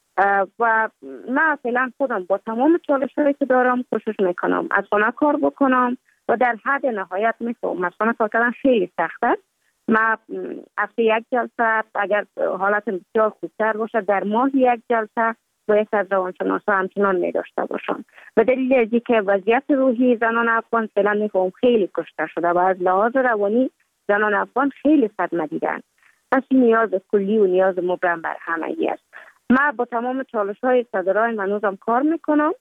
و من فعلا خودم با تمام چالش‌هایی که دارم کوشش میکنم از خانه کار بکنم و در حد نهایت میفهمم از خانه کار کردن خیلی سخت است. من هفته یک جلسه اگر حالت بسیار خوبتر باشه در ماه یک جلسه با یک از روانشناسا همچنان می‌داشته باشم. به دلیل از اینکه وضعیت روحی زنان افغان فعلا میفهمم خیلی کشته شده و از لحاظ روانی زنان افغان خیلی صدمه دیدن. پس نیاز کلی و نیاز مبرم بر همگی است. من با تمام چالش‌های صدرای منوزم کار میکنم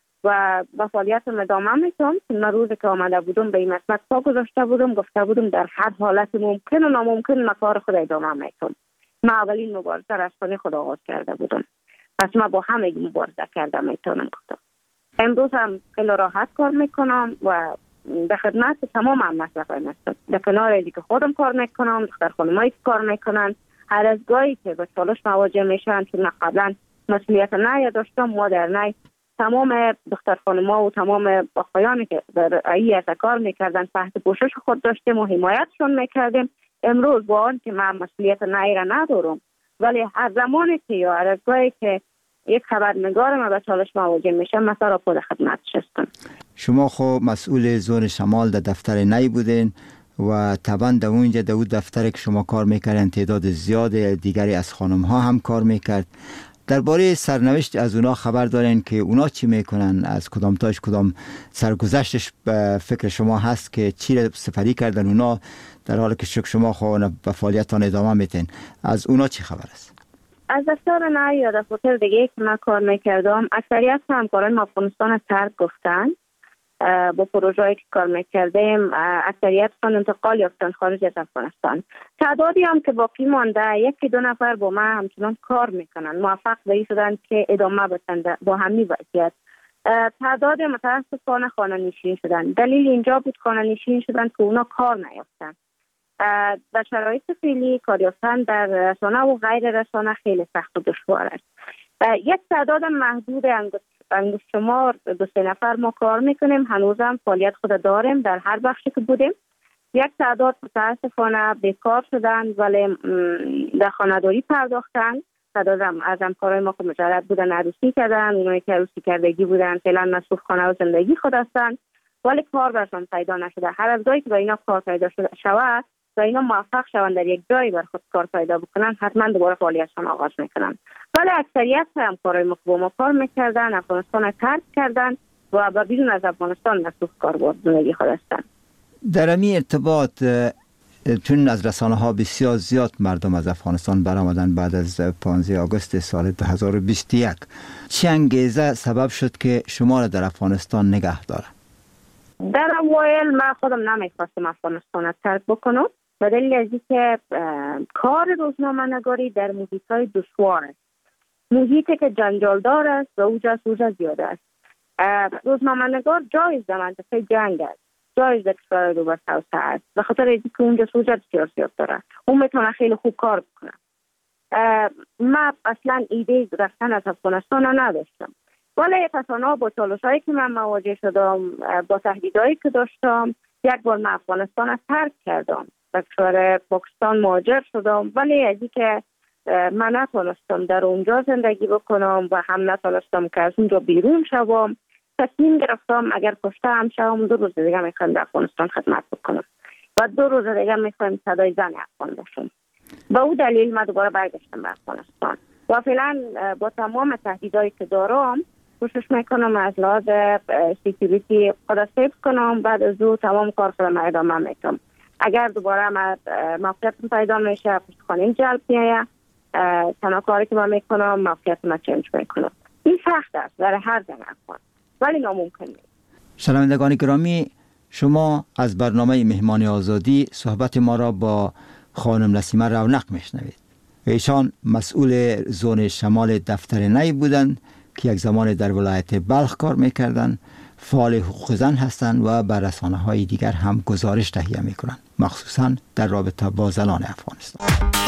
و با فعالیتم ادامه میدم. من روزی که آمده بودم به این مسئله پا گذاشته بودم، گفته بودم در هر حالت ممکن و ناممکن من کار خود ادامه میدم. من اولین مبارزه را از خانه خود آغاز کرده بودم. پس من با همه مبارزه کرده میتونم گفتم. امروز هم خیلی راحت کار میکنم و به خدمت تمام هم مسئله هستم. در کنار اینکه که خودم کار میکنم، دختر خانمایی که کار میکنن، هر از گاهی که به چالش مواجه میشن چون من قبلا مسئولیت نه داشتم، ما در نه تمام دختر خانم‌ها و تمام آقایانی که در ای کار میکردن تحت پوشش خود داشتیم و حمایتشون میکردیم. امروز با آن که من مسئولیت نه را ندارم ولی هر زمانی که یا هر از گاهی که یک خبرنگار ما به چالش مواجه میشه من سر خود خدمتش هستم. شما خب مسئول زون شمال در دفتر نی بودین و طبعا در اونجا در اون دفتر که شما کار میکردن تعداد زیاد دیگری از خانم ها هم کار میکرد. درباره سرنوشت از اونا خبر دارین که اونا چی میکنن؟ از کدام تاش کدام سرگذشتش به فکر شما هست که چی را سپری کردن اونا در حالی که شما خواهن به فعالیتان ادامه میتین؟ از اونا چی خبر است؟ از دفتر نه یا دفتر دیگه که من کار میکردم اکثریت همکاران افغانستان ترک گفتن با پروژه‌ای که کار می‌کردیم اکثریتشون انتقال یافتن خارج از افغانستان. تعدادی هم که باقی مانده یکی دو نفر با ما همچنان کار میکنن، موفق به این شدن که ادامه بدن با همین وضعیت. تعداد متاسفانه خانه نشین شدن. دلیل اینجا بود خانه نشین شدن که اونا کار نیافتن. در شرایط فعلی کار یافتن در رسانه و غیر رسانه خیلی سخت و دشوار است. یک تعداد محدود انگشت شمار دو سه نفر ما کار میکنیم، هنوزم فعالیت خود داریم در هر بخشی که بودیم. یک تعداد متاسفانه بیکار شدن ولی در خانه‌داری پرداختن. تعداد از همکارای ما که مجرد بودن عروسی کردن، اونایی که عروسی کردگی بودن فعلا مصروف خانه و زندگی خود هستن ولی کار برشان پیدا نشده. هر از جایی که با اینا کار پیدا شود و اینا موفق شوند در یک جایی بر خود کار پیدا بکنن حتما دوباره فعالیتشان آغاز میکنن. ولی اکثریت همکارای ما که با ما کار میکردن افغانستان ترک کردن و با بیرون از افغانستان مصروف کار و زندگی خود هستن. در این ارتباط چون از رسانه ها بسیار زیاد مردم از افغانستان برآمدن بعد از پانزده آگوست سال دو هزار و بیست و یک، چه انگیزه سبب شد که شما را در افغانستان نگه داره؟ در اوایل من خودم نمیخواستم افغانستان را ترک بکنم به دلیل از اینکه کار روزنامه‌نگاری در محیط‌های دشوار است، محیطی که جنجالدار است و اوجا سوجا زیاده است. روزنامه‌نگار جایز در منطقه جنگ است، جایز در کشور رو برتوسه است به خاطر اینکه اونجا سوجا بسیار زیاد داره، اون میتونه خیلی خوب کار بکنه. من اصلا ایده رفتن از افغانستان نداشتم ولی تصانع با چالش‌هایی که من مواجه شدم، با تهدیدهایی که داشتم، یک بار من افغانستان را ترک کردم، به کشور پاکستان مهاجر شدم ولی از اینکه من نتونستم در اونجا زندگی بکنم و هم نتونستم که از اونجا بیرون شوم، تصمیم گرفتم اگر کشته هم شوم دو روز دیگه میخوایم در افغانستان خدمت بکنم و دو روز دیگه میخوایم صدای زن افغان باشم. به او دلیل من دوباره برگشتم به افغانستان و فعلا با تمام تهدیدایی که دارم کوشش میکنم از لحاظ سکیوریتی خود سیف کنم، بعد از او تمام کار خودم ادامه میدم. اگر دوباره موقعیت پیدا میشه پشتخانه جلب میایه، تنها کاری که من میکنم موقعیت ما چنج میکنم. این سخت است برای هر زن افغان ولی ناممکن نیست. شنوندگان گرامی، شما از برنامه مهمان آزادی صحبت ما را با خانم نسیمه رونق میشنوید. ایشان مسئول زون شمال دفتر نی بودند که یک زمان در ولایت بلخ کار میکردند، فعال حقوق زن هستند و بر رسانه‌های دیگر هم گزارش تهیه میکنند، مخصوصا در رابطه با زنان افغانستان.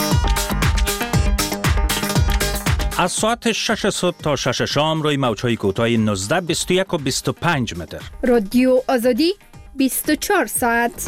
از ساعت شش صبح تا شش شام روی موج‌های کوتاه نوزده، بیست و یک و بیست و پنج متر. رادیو آزادی بیست و چهار ساعت.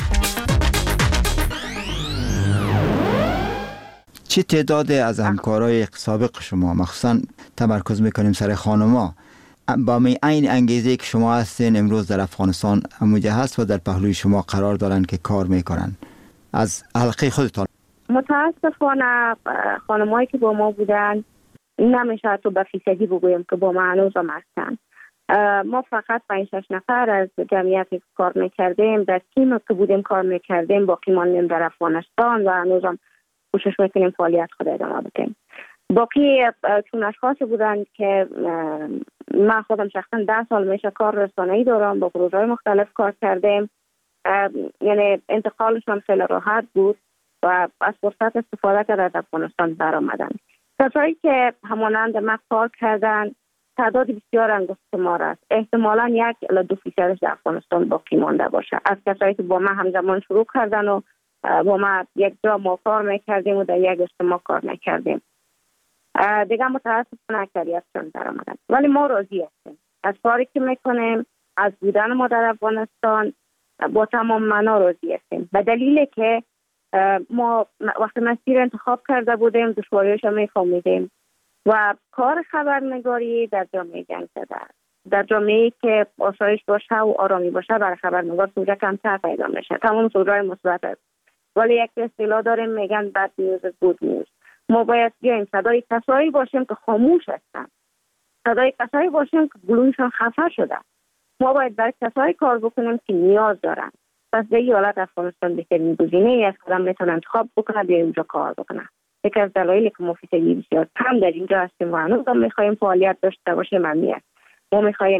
چه تعداد از همکارای سابق شما، مخصوصا تمرکز میکنیم سر خانما، با می این انگیزه که شما هستین امروز در افغانستان اموجه هست و در پهلوی شما قرار دارن که کار میکنن، از حلقه خودتان؟ متاسفانه خانمایی که با ما بودن نمیشه تو به فیصدی بگویم که با ما هنوز هم هستن. ما فقط پنج شش نفر از جمعیتی که کار میکردیم در تیم که بودیم کار میکردیم باقی ماندیم در افغانستان و هنوز هم کوشش میکنیم فعالیت خود ادامه بدیم. باقی چون اشخاصی بودن که من خودم شخصا ده سال میشه کار رسانه‌ای دارم، با پروژه‌های مختلف کار کردیم، یعنی انتقالشون خیلی راحت بود و از فرصت استفاده کرده از افغانستان برآمدن. کسایی که همانند ما کار کردن تعداد بسیار انگشت شمار است، احتمالاً یک الی دو فیصدش در افغانستان باقی مانده باشه از کسایی که با ما همزمان شروع کردن و با ما یک جا ما کار میکردیم و در یک اجتماع کار میکردیم. دیگه متاسفانه اکثریتشون در آمدن ولی ما راضی هستیم از کاری که میکنیم، از بودن ما در افغانستان با تمام معنا راضی هستیم به دلیلی که ما وقتی مسیر انتخاب کرده بودیم دشواریش رو میفهمیدیم و کار خبرنگاری در جامعه جنگ زده است. در جامعه‌ای که آسایش باشه و آرامی باشه برای خبرنگار سوژه کمتر پیدا میشه، تمام سوژه‌های مثبت است ولی یک اصطلاح داریم میگن بد نیوز گود نیوز. ما باید بیایم صدای کسایی باشیم که خاموش هستن، صدای کسایی باشیم که گلوشون خفه شده. ما باید برای کسایی کار بکنیم که نیاز دارن. پس به این حالت افغانستان بهترین گزینه ای است که آدم میتونه انتخاب بکنه بیایم اونجا کار بکنه. یکی از دلایلی که ما فیصدی بسیار کم در اینجا هستیم و هنوز هم میخوایم فعالیت داشته باشیم همین است. ما میخوایم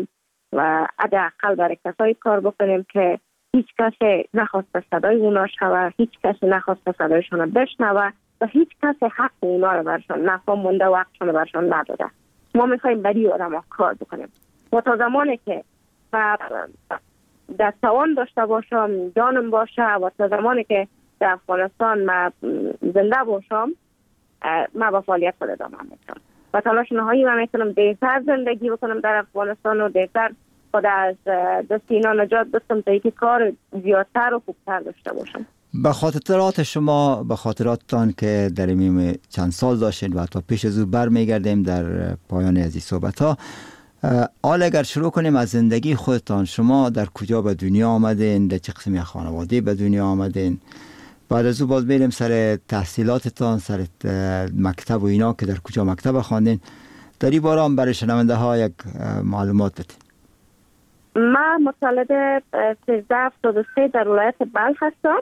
و حداقل برای کسایی کار بکنیم که هیچ کسی نخواست صدای اونا شوه، هیچ کسی نخواست صدایشون بشنوه و هیچ کسی حق اونا رو برشان نفهم مونده و حقشون رو برشان نداده. ما میخوایم برای آدم ها کار بکنیم و تا زمانی که در توان داشته باشم، جانم باشه و تا زمانی که در افغانستان ما زنده باشم، ما با فعالیت خود ادامه میدم و تلاش نهایی من میتونم دیرتر زندگی بکنم در افغانستان و دیرتر خود از دست اینا نجات بدم تا اینکه کار زیادتر و خوبتر داشته باشم. به خاطرات شما، به خاطراتتان که در این چند سال داشتین و تا پیش از او برمیگردیم در پایان از این صحبت ها، حال اگر شروع کنیم از زندگی خودتان، شما در کجا به دنیا آمدین، در چه قسمی خانواده به دنیا آمدین؟ بعد از او باز بریم سر تحصیلاتتان، سر مکتب و اینا که در کجا مکتب خواندین. در این باره هم برای شنونده ها یک معلومات بدین. من متولد سیزده هفتاد و سه در ولایت بلخ هستم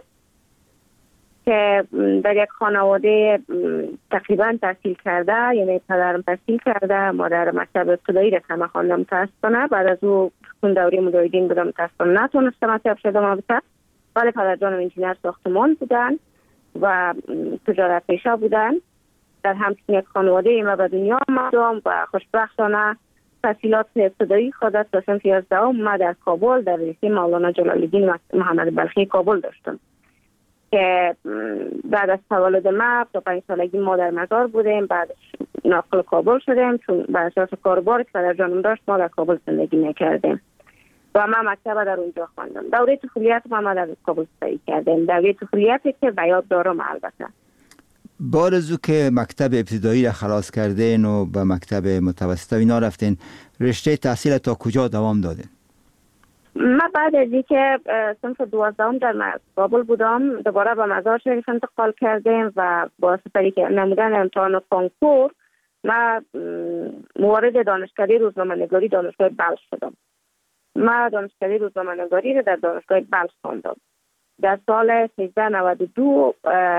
که در یک خانواده تقریبا تحصیل کرده، یعنی پدرم تحصیل کرده، مادر مکتب ابتدایی را که من خواندم متاسفانه. بعد از او خون دوره مجاهدین بودم، متاسفانه نتونستم مکتب شدم البته، ولی پدر جانم انجینر ساختمان بودن و تجارت پیشه بودن. در همچین یک خانواده ما به دنیا آمدم و خوشبختانه تحصیلات ابتدایی خودت تا صنف یازدهم ما در کابل در رشته مولانا جلال الدین محمد بلخی کابل داشتم که بعد از تولد ما تا پنج سالگی ما در مزار بودیم. بعدش ناقل کابل شدیم چون بر اساس کاربار که پدر جانم داشت ما در کابل زندگی میکردیم و من مکتب در اونجا خواندم. دوره طفولیت ما در کابل سپری کردیم، دوره طفولیتی که به یاد دارم. البته بارزو که مکتب ابتدایی را خلاص کردین و به مکتب متوسط اینا رفتین، رشته تحصیل تا کجا دوام دادین؟ من بعد از اینکه صنف دوازدهم در کابل بودم دوباره به مزار شریف انتقال کردیم و با سپری که نمودن امتحان کنکور من موارد دانشکده روزنامه‌نگاری دانشگاه بلخ شدم. من دانشکده روزنامه‌نگاری رو در دانشگاه بلخ خواندم. در سال سیزده نود و دو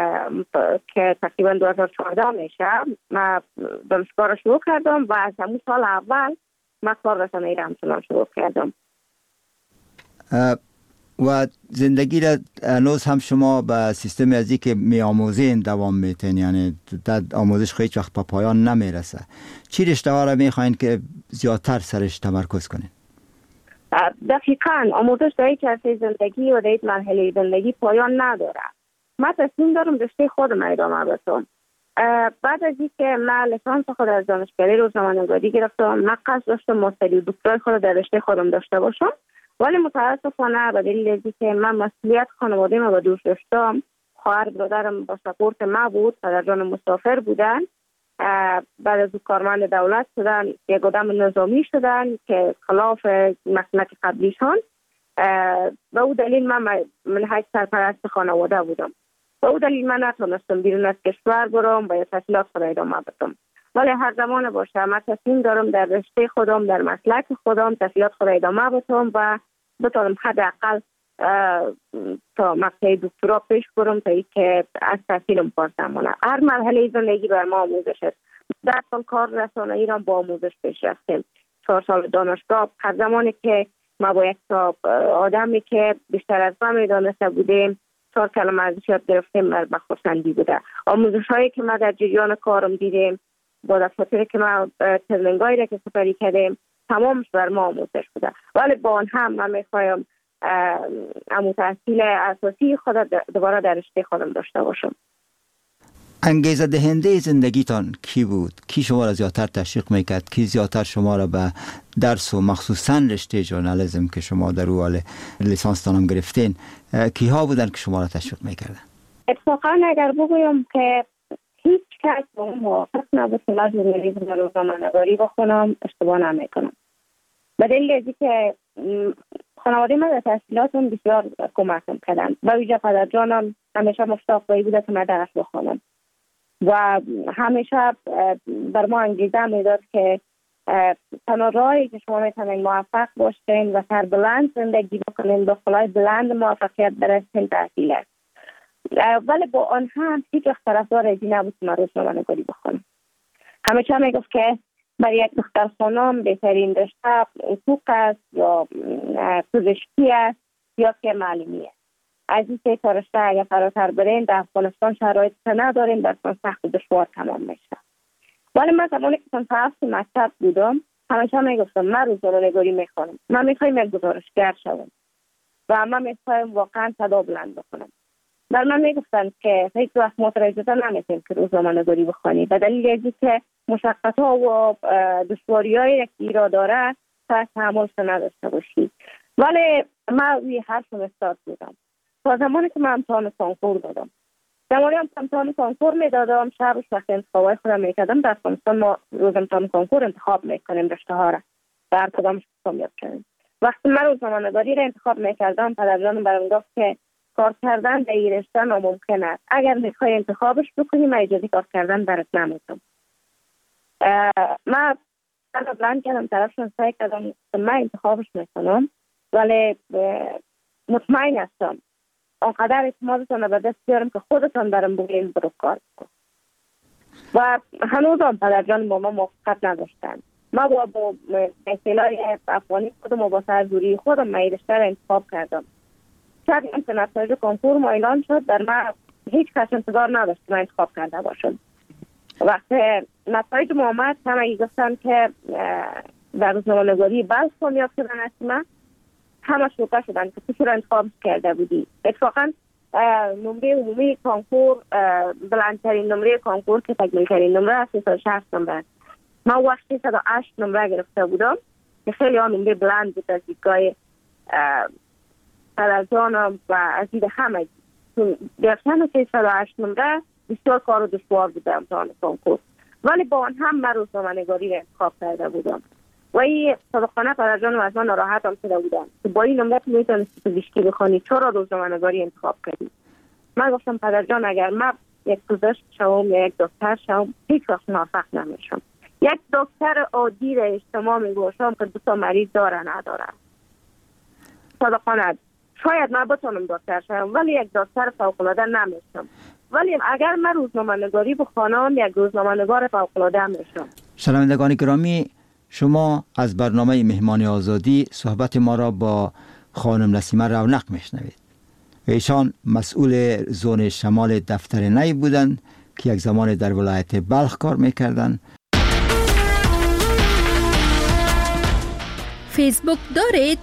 که تقریبا دو هزار و چهارده میشه من دانشگاه رو شروع کردم و از همون سال اول من کار رسانه‌ای را همچنان شروع کردم. و زندگی را هنوز هم شما به سیستم ازی که می آموزین دوام میتین، یعنی در آموزش هیچ وقت پا پایان نمیرسه. چی رشته ها را میخواین که زیادتر سرش تمرکز کنین؟ دقیقاً آموزش در یک عرصه زندگی و در یک مرحله زندگی پایان نداره. من تصمیم دارم رشته خودم ادامه بدم. بعد از اینکه من لیسانس خود از دانشکده روزنامه‌نگاری گرفتم، من قصد داشتم ماستری و دکترای خود در رشته خودم داشته باشم، ولی متاسفانه به دلیل اینکه من مسئولیت خانواده ما به دوش داشتم، خواهر برادرم با سپورت ما بود، پدر جانم مسافر بودن، بعد از کارمند دولت شدن، یک آدم نظامی شدن که خلاف مسلک قبلیشان. به او دلیل من من حیث سرپرست خانواده بودم. به او دلیل من نتونستم بیرون از کشور برم و تحصیلات خود ادامه بدم. ولی هر زمان باشه من تصمیم دارم در رشته خودم، در مسلک خودم تحصیلات خود ادامه بدم و بتونم حداقل تا مقطع دکترا پیش برم تا اینکه از تحصیلم پارسم مونه. هر مرحله زندگی بر ما آموزش است. در سال کار رسانه‌ای را با آموزش پیش رفتیم. چهار سال دانشگاه، هر زمانی که ما با یک تا آدمی که بیشتر از ما میدانسته بودیم چهار کلمه ازش یاد گرفتیم، بر بخورسندی بوده. آموزش هایی که ما در جریان کارم دیدیم با دفاتری که ما ترنینگایی را که سپری کردیم تمامش بر ما آموزش بوده. ولی با آن هم من میخوایم امو تحصیل اساسی خود دوباره در رشته خودم داشته باشم. انگیزه دهنده زندگیتان کی بود؟ کی شما را زیادتر تشویق میکرد؟ کی زیادتر شما را به درس و مخصوصا رشته ژورنالیسم که شما در او حال لیسانستان هم گرفتین، کی ها بودن که شما را تشویق میکردن؟ اتفاقا اگر بگویم که هیچ کس با اون موافق نبود که من ژورنالیسم و روزنامه‌نگاری بخونم، اشتباه نمیکنم. به دلیل اینکه که خانواده من در تحصیلاتم بسیار کمکم کردن و ویژه پدر جانم همیشه مشتاق بوده که من درس بخونم و همیشه بر ما انگیزه میداد که تنها راهی که شما میتونید موفق باشین و سربلند زندگی بکنین، با بالای بلند موفقیت برسین تحصیل است. ولی با آن هم هیچ وقت طرفدار این نبود که من روزنامه‌نگاری بخونم. همیشه میگفت که برای یک دختر خانم بهترین رشته حقوق است یا پزشکی است یا که معلمی است. از این سه تا رشته اگر فراتر برین در افغانستان شرایط نداریم، در سخت و دشوار تمام میشه. ولی من زمانی که صنف مکتب بودم همیشه میگفتم من روزنامه‌نگاری میخوانم، من میخوایم یک گزارشگر شوم و من میخوایم واقعا صدا بلند بکنم. در من میگفتن که هیچ وقت ما تو اجازه نمیدیم که روزنامه‌نگاری بخوانی، به دلیل اینکه مشقت‌ها و دشواری‌هایی که ایراد داره تا تحملش نداشته باشی. ولی من روی حرفم استاد بودم تا زمانی که من امتحان کنکور دادم. زمانی هم امتحان کنکور میدادم، شب وقت انتخابای خودم میکردم. در افغانستان ما روز امتحان کنکور انتخاب میکنیم رشته ها را و هر کدامش کامیاب شدیم. وقتی من روزنامه‌نگاری را انتخاب میکردم پدرجانم برام گفت که کار کردن در این رشته ناممکن است، اگر میخوای انتخابش بکنی من اجازه کار کردن برات نمیدم. من بلند کردم طرفشون سعی کردم من انتخابش میکنم، ولی مطمئن هستم آنقدر اعتمادتان به دست بیارم که خودتان برام بگین برو کار کن. و هنوز هم پدرجان با ما موافقت نداشتن. ما با با اصطلاح افغانی خودم و با سرزوری خودم من رشته را انتخاب کردم. شاید هم که نتایج کنکور ما اعلان شد، در من هیچ کس انتظار نداشت من انتخاب کرده باشم. وقتی نتایج ما آمد همه گفتن که در روزنامه‌نگاری بلخ کامیاب شدن هستیم، همه شوکه شدن که تو چرا انتخاب کرده بودی. اتفاقا نمره عمومی کنکور بلندترین نمره کنکور که تکمیل‌ترین نمره سیصد و شصت نمره، من وقت سیصد و هشت نمره گرفته بودم که خیلی ها نمره بلند بود از دیدگاه پدرجانم و از دید همه. گرفتن سیصد و هشت نمره بسیار کار و دشوار بود در امتحان کنکور، ولی با آن هم من روزنامه‌نگاری را انتخاب کرده بودم و این صادقانه پدرجانم از من ناراحت هم شده بودم که با این نمره میتونستی پزشکی بخوانی، چرا روزنامه‌نگاری انتخاب کردی؟ من گفتم پدرجان اگر من یک پزشک شوم یا یک دکتر شوم هیچ وقت موفق نمیشم. یک دکتر عادی را اجتماع میگوشم که دو تا مریض داره نداره. صادقانه شاید من بتونم دکتر شوم ولی یک دکتر فوق‌العاده نمیشم. ولی اگر من روزنامه‌نگاری بخوانم یک روزنامه‌نگار فوق‌العاده میشم. شنوندگان گرامی، شما از برنامه مهمان آزادی صحبت ما را با خانم نسیمه رونق میشنوید. ایشان مسئول زون شمال دفتر نی بودند که یک زمان در ولایت بلخ کار میکردند. فیسبوک دارید؟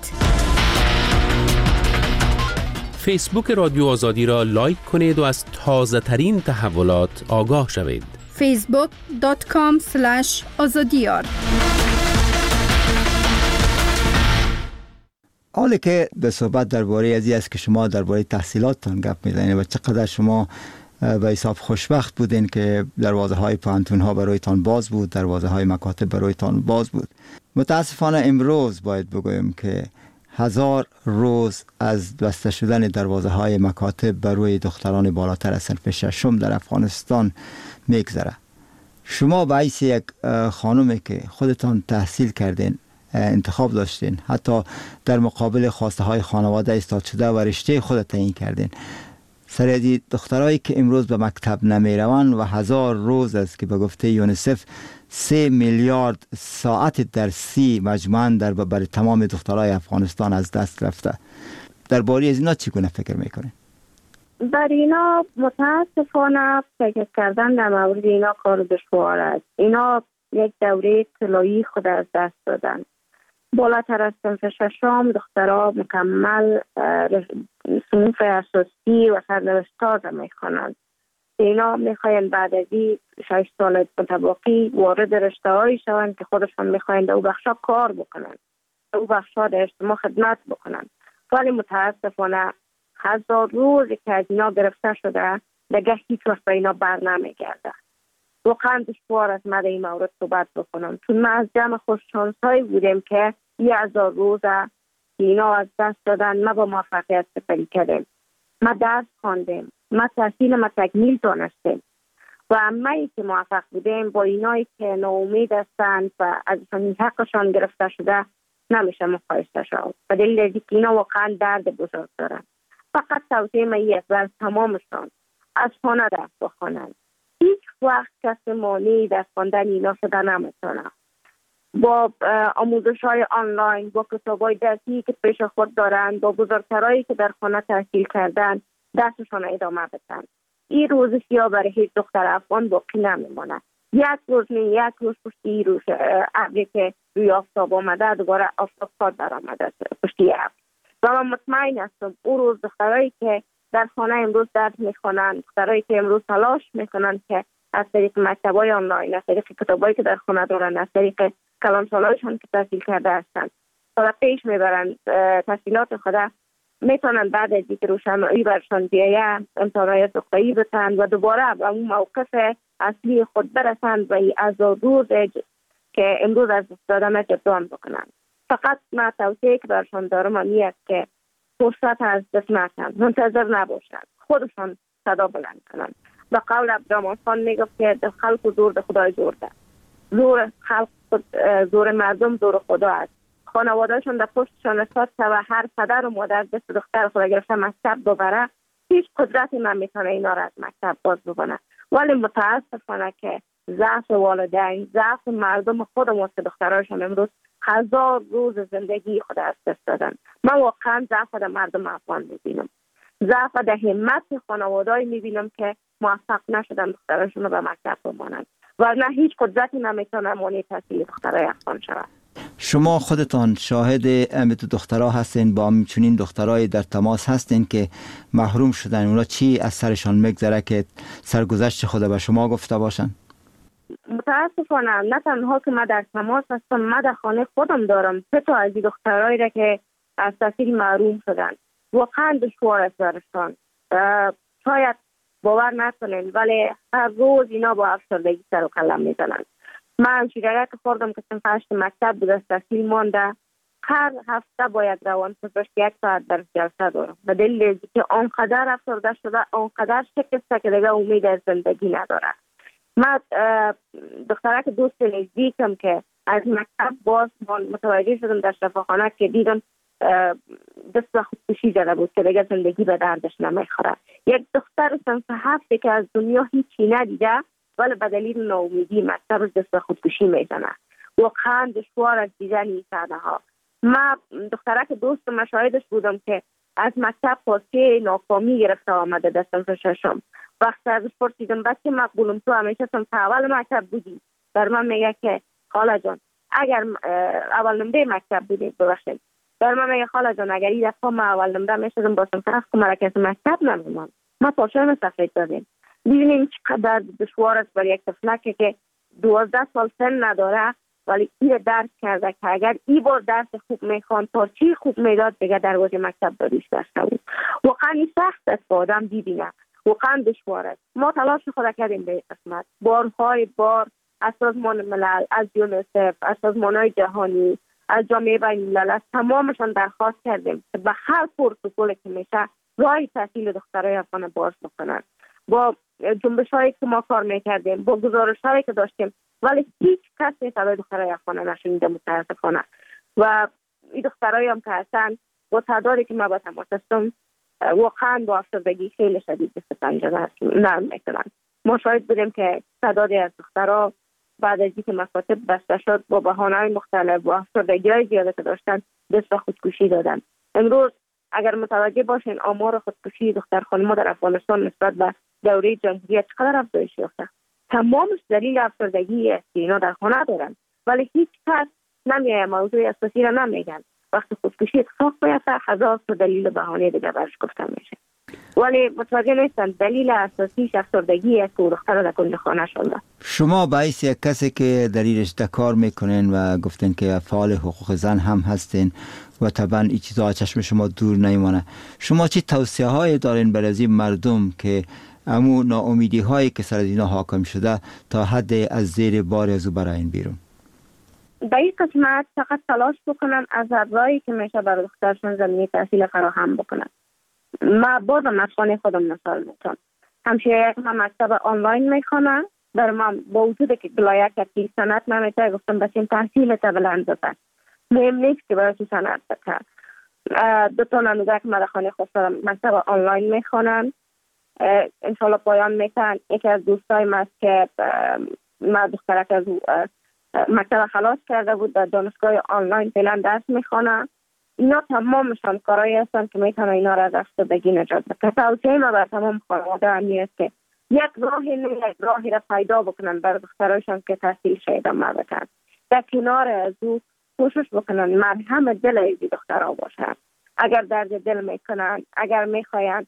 فیسبوک رادیو آزادی را لایک کنید و از تازه ترین تحولات آگاه شوید. فیسبوک دات کام اسلش آزادیار. حالی که به صحبت درباره ازی است که شما درباره تحصیلاتتان گپ میزنید و چقدر شما به حساب خوشبخت بودین که دروازه های پانتون ها برایتان باز بود، دروازه های مکاتب برایتان باز بود. متاسفانه امروز باید بگویم که هزار روز از بسته شدن دروازه های مکاتب بر روی دختران بالاتر از صنف ششم در افغانستان میگذره. شما به حیث یک خانومی که خودتان تحصیل کردین، انتخاب داشتین، حتی در مقابل خواسته های خانواده ایستاد شده و رشته خود تعیین کردین، سریعی دخترایی که امروز به مکتب نمی روند و هزار روز است که به گفته یونیسف سه میلیارد ساعت درسی مجموعاً در برای تمام دخترای افغانستان از دست رفته. درباره از اینا چگونه فکر میکنین؟ در اینا متاسفانه فکر کردن در مورد اینا کار دشوار است. اینا یک دوره طلایی خود از دست دادن. بالاتر از صنف ششم دخترها مکمل صنف اساسی و سرنوشت‌ها میخوانند. اینا میخواین بعد از این شش سال متباقی وارد رشته‌هایی شوند که خودشان میخواین در او بخشا کار بکنند، در او بخشا در اجتماع خدمت بکنند. ولی متاسفانه هزار روزی که از اینا گرفته شده دیگه هیچ وقت به اینا بر نمیگرده. واقعا دشوار است من در این مورد صحبت بکنم، چون ما از جمع خوششانس‌هایی بودیم که یه هزار روزه که اینا از دست دادن ما با موفقیت سپری کردیم. ما درس خواندیم، ما تحصیل ما تکمیل دانستیم و همه‌ای که موفق بودیم با اینایی که ناامید هستند و ازشان حقشان گرفته شده نمیشه مقایسه شد. به دلیل اینکه اینا واقعا درد بزرگ دارن. فقط توصیه من یک بر تمامشان از خانه درس بخوانند. هیچ وقت کسی مانعی در خواندن اینا شده نمیتونه. با آموزش های آنلاین، با کتاب های درسی که پیش خود دارند، با بزرگترایی که در خانه تحصیل کردن درسشان ادامه بدن. این روز سیاه برای هیچ دختر افغان باقی نمیماند. یک روز نه یک روز پشتی روز ابری که روی آفتاب آمده دوباره آفتاب خود در آمده پشتی ابر. و من مطمئن هستم اون روز دخترایی که در خانه امروز درس میخوانند، دخترایی که امروز تلاش میکنند که از طریق مکتب‌های آنلاین، از طریق کتابایی که در خانه دارند، از طریق کلانسالایشان که تحصیل کرده هستند تا پیش میبرند تحصیلات خود، میتونند بعد از اینکه روشنایی برشان بیاید امتحانات دکترایی بتند و دوباره به اون موقف اصلی خود برسند و از روز که امروز از دادن جبران بکنند. فقط من توصیه که برشان دارم اینه است که فرصت از دست نکنند، منتظر نباشند، خودشان صدا بلند کنند. به قول عبدالرحمن خان میگفت که خلق زور ده خدای زور ده. زور خلق زور مردم زور خدا است. خانوادهشون در پشتشان استاد و هر پدر و مادر دست دختر خود گرفته مکتب ببره، هیچ قدرتی نمیتونه اینا را از مکتب باز بکنه. ولی متاسفانه که ضعف والدین، ضعف مردم خودمون که دختراشون امروز هزار روز زندگی خود از دست دادن. من واقعا ضعف در مردم افغان میبینم، ضعف در همت خانواده‌ای میبینم که موفق نشدن دختراشون رو به مکتب بمانند و نه هیچ قدرتی نمیتونه مانع تحصیل دخترای افغان شود. شما خودتان شاهد امت دخترها هستین، با همچنین دخترای در تماس هستین که محروم شدن، اونا چی از سرشان میگذره که سرگذشت خود به شما گفته باشن؟ متاسفانه نه تنها که من در تماس هستم، من در خانه خودم دارم سه تا از این دخترایی را که از تحصیل محروم شدن. واقعا دشوار است برشان. شاید باور نکنین ولی هر روز اینا با افسردگی سر و کله میزنن. من همشیرگه که خوردم که صنف هشت مکتب بود از تحصیل مانده، هر هفته باید روان پزشک یک ساعت در جلسه دارم به دلیل که آنقدر افسرده شده، آنقدر شکسته که دیگه امید از زندگی نداره. من دختره که دوست نزدیکم که از مکتب باز متوجه شدم در شفاخانه که دیدم دست به خودکشی زده بود که دیگه زندگی به دردش نمیخوره. یک دختر صنف هفته که از دنیا هیچی ندیده ولی به دلیل ناامیدی مکتب دست به خودکشی میزنه. واقعا دشوار از دیدن این صحنه ها. من دختره که دوست مشاهدش بودم که از مکتب پاسه ناکامی گرفته آمده در صنف ششم. وقتی ازش پرسیدم بچه مقبولم تو همیشه صنف اول مکتب بودی؟ در من میگه که خاله جان اگر اول نمره مکتب بودی ببخشید. در من میگه خاله جان اگر این دفعه ما اول نمره میشدم با صنف هفت مرکز مکتب نمیمان. ما پاشم سفید دادیم. ببینیم چقدر دشوار است برای یک طفلک که دوازده سال سن نداره ولی این درس کرده که اگر این بار درس خوب میخوان پارچی خوب میداد دیگه دروازه مکتب داریش داشته بود. واقعا این سخت است که آدم ببینه، واقعا دشوار است. ما تلاش خود کردیم به این قسمت، بارهای بار از سازمان ملل، از یونیسف، از سازمانهای جهانی، از جامعه بین الملل، تمامشان درخواست کردیم که به هر پروتکلی که میشه راه تحصیل دخترای افغان باز بکنن. با جنبش هایی که ما کار میکردیم، با گزارش هایی که داشتیم ولی هیچ کسی صدای دخترای افغان نشنیده متاسفانه. و این دخترایی هم که هستن با تعدادی که ما با تماس هستم واقعا با افسردگی خیلی شدید دست پنجه نرم میکنن. ما شاهد بودیم که تعدادی از دخترها بعد از اینکه مکاتب بسته شد با بهانه‌های مختلف با افسردگی‌های زیاده که داشتن دست به خودکشی دادن. امروز اگر متوجه باشین آمار خودکشی دختر خانم‌ها در افغانستان نسبت به دوره جمهوریت چقدر افزایش یافته. تمامش دلیل افسردگی است که اینا در خانه دارن ولی هیچ کس نمیاد موضوع اساسی را نمیگن. وقتی خودکشی اتفاق بیفته هزار تا دلیل بهانه دیگه برش گفته میشه ولی متوجه نیستن دلیل اساسیش افسردگی است که دختر در کل خانه شده. شما باعث یک کسی که در این رشته کار میکنین و گفتین که فعال حقوق زن هم هستین و طبعا این چیزها چشم شما دور نمیمانه، شما چی توصیه های دارین برای این مردم که امو ناامیدی هایی که سر اینا حاکم شده تا حد از زیر بار از او براین بیرون؟ در این قسمت فقط تلاش بکنن از راهی که میشه برای دخترشون زمینه تحصیل فراهم بکنن. ما بازم از خانه خودم مثال میتونم. همشه یک من مکتب آنلاین میخوانم، در من با وجود که گلایه که سنت نمیتونه گفتم بسیم تحصیل تا بلند بکن. مهم نیست که برای سنت بکن. دو تا نموزه که من در خانه خودم مکتب آنلاین میخوانم. انشالله پایان میتن. یکی از دوستای من است که من دخترک از مکتب خلاص کرده بود، در دانشگاه آنلاین فعلا درس میخوانه. اینا تمامشان کارایی هستند که میتونه اینا را از افسردگی نجات بده. توصیه ما بر تمام خانواده همی است که یک راهی نه یک راهی را پیدا بکنن بر دخترایشان که تحصیل ادامه بدن. در کنار از او کوشش بکنن مرهم دل ایزی دخترها باشن. اگر درد دل میکنن، اگر میخواین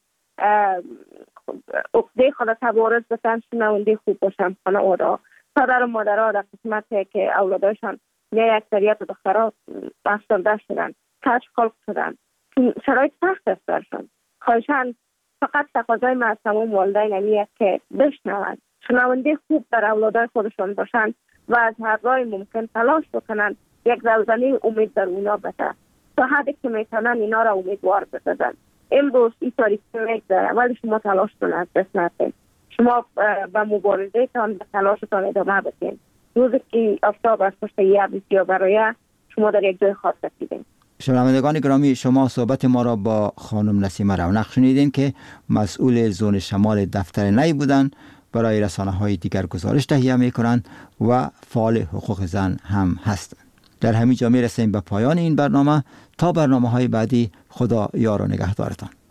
عقده خود تبارز بسن، شنونده خوب باشن خانواده. پدر و مادرها در قسمتی که اولادایشان نه اکثریت دخترها افسرده شدن، کج خلق شدن، شرایط سخت است برشان. خواهشان فقط تقاضای ما از تمام والدین همی است که بشنوند، شنونده خوب در اولادای خودشان باشند و از هر راه ممکن تلاش بکنند یک زلزله امید در اونا بده تا حدی که میتونن اینا را امیدوار بسازن. امروز این تاریخی میگذره ولی شما تلاش کنید، از دست ندید. شما به مبارزه تان به تلاشتان ادامه بدین. روزی که آفتاب از پشت یه بسیار برای شما در یک جای خاص رسیدین. شنوندگان گرامی، شما صحبت ما را با خانم نسیمه رونق شنیدین که مسئول زون شمال دفتر نی بودند. برای رسانه های دیگر گزارش تهیه می کنند و فعال حقوق زن هم هستند. در همین جا می رسیم به پایان این برنامه. تا برنامه های بعدی، خدا یار و نگهدارتان.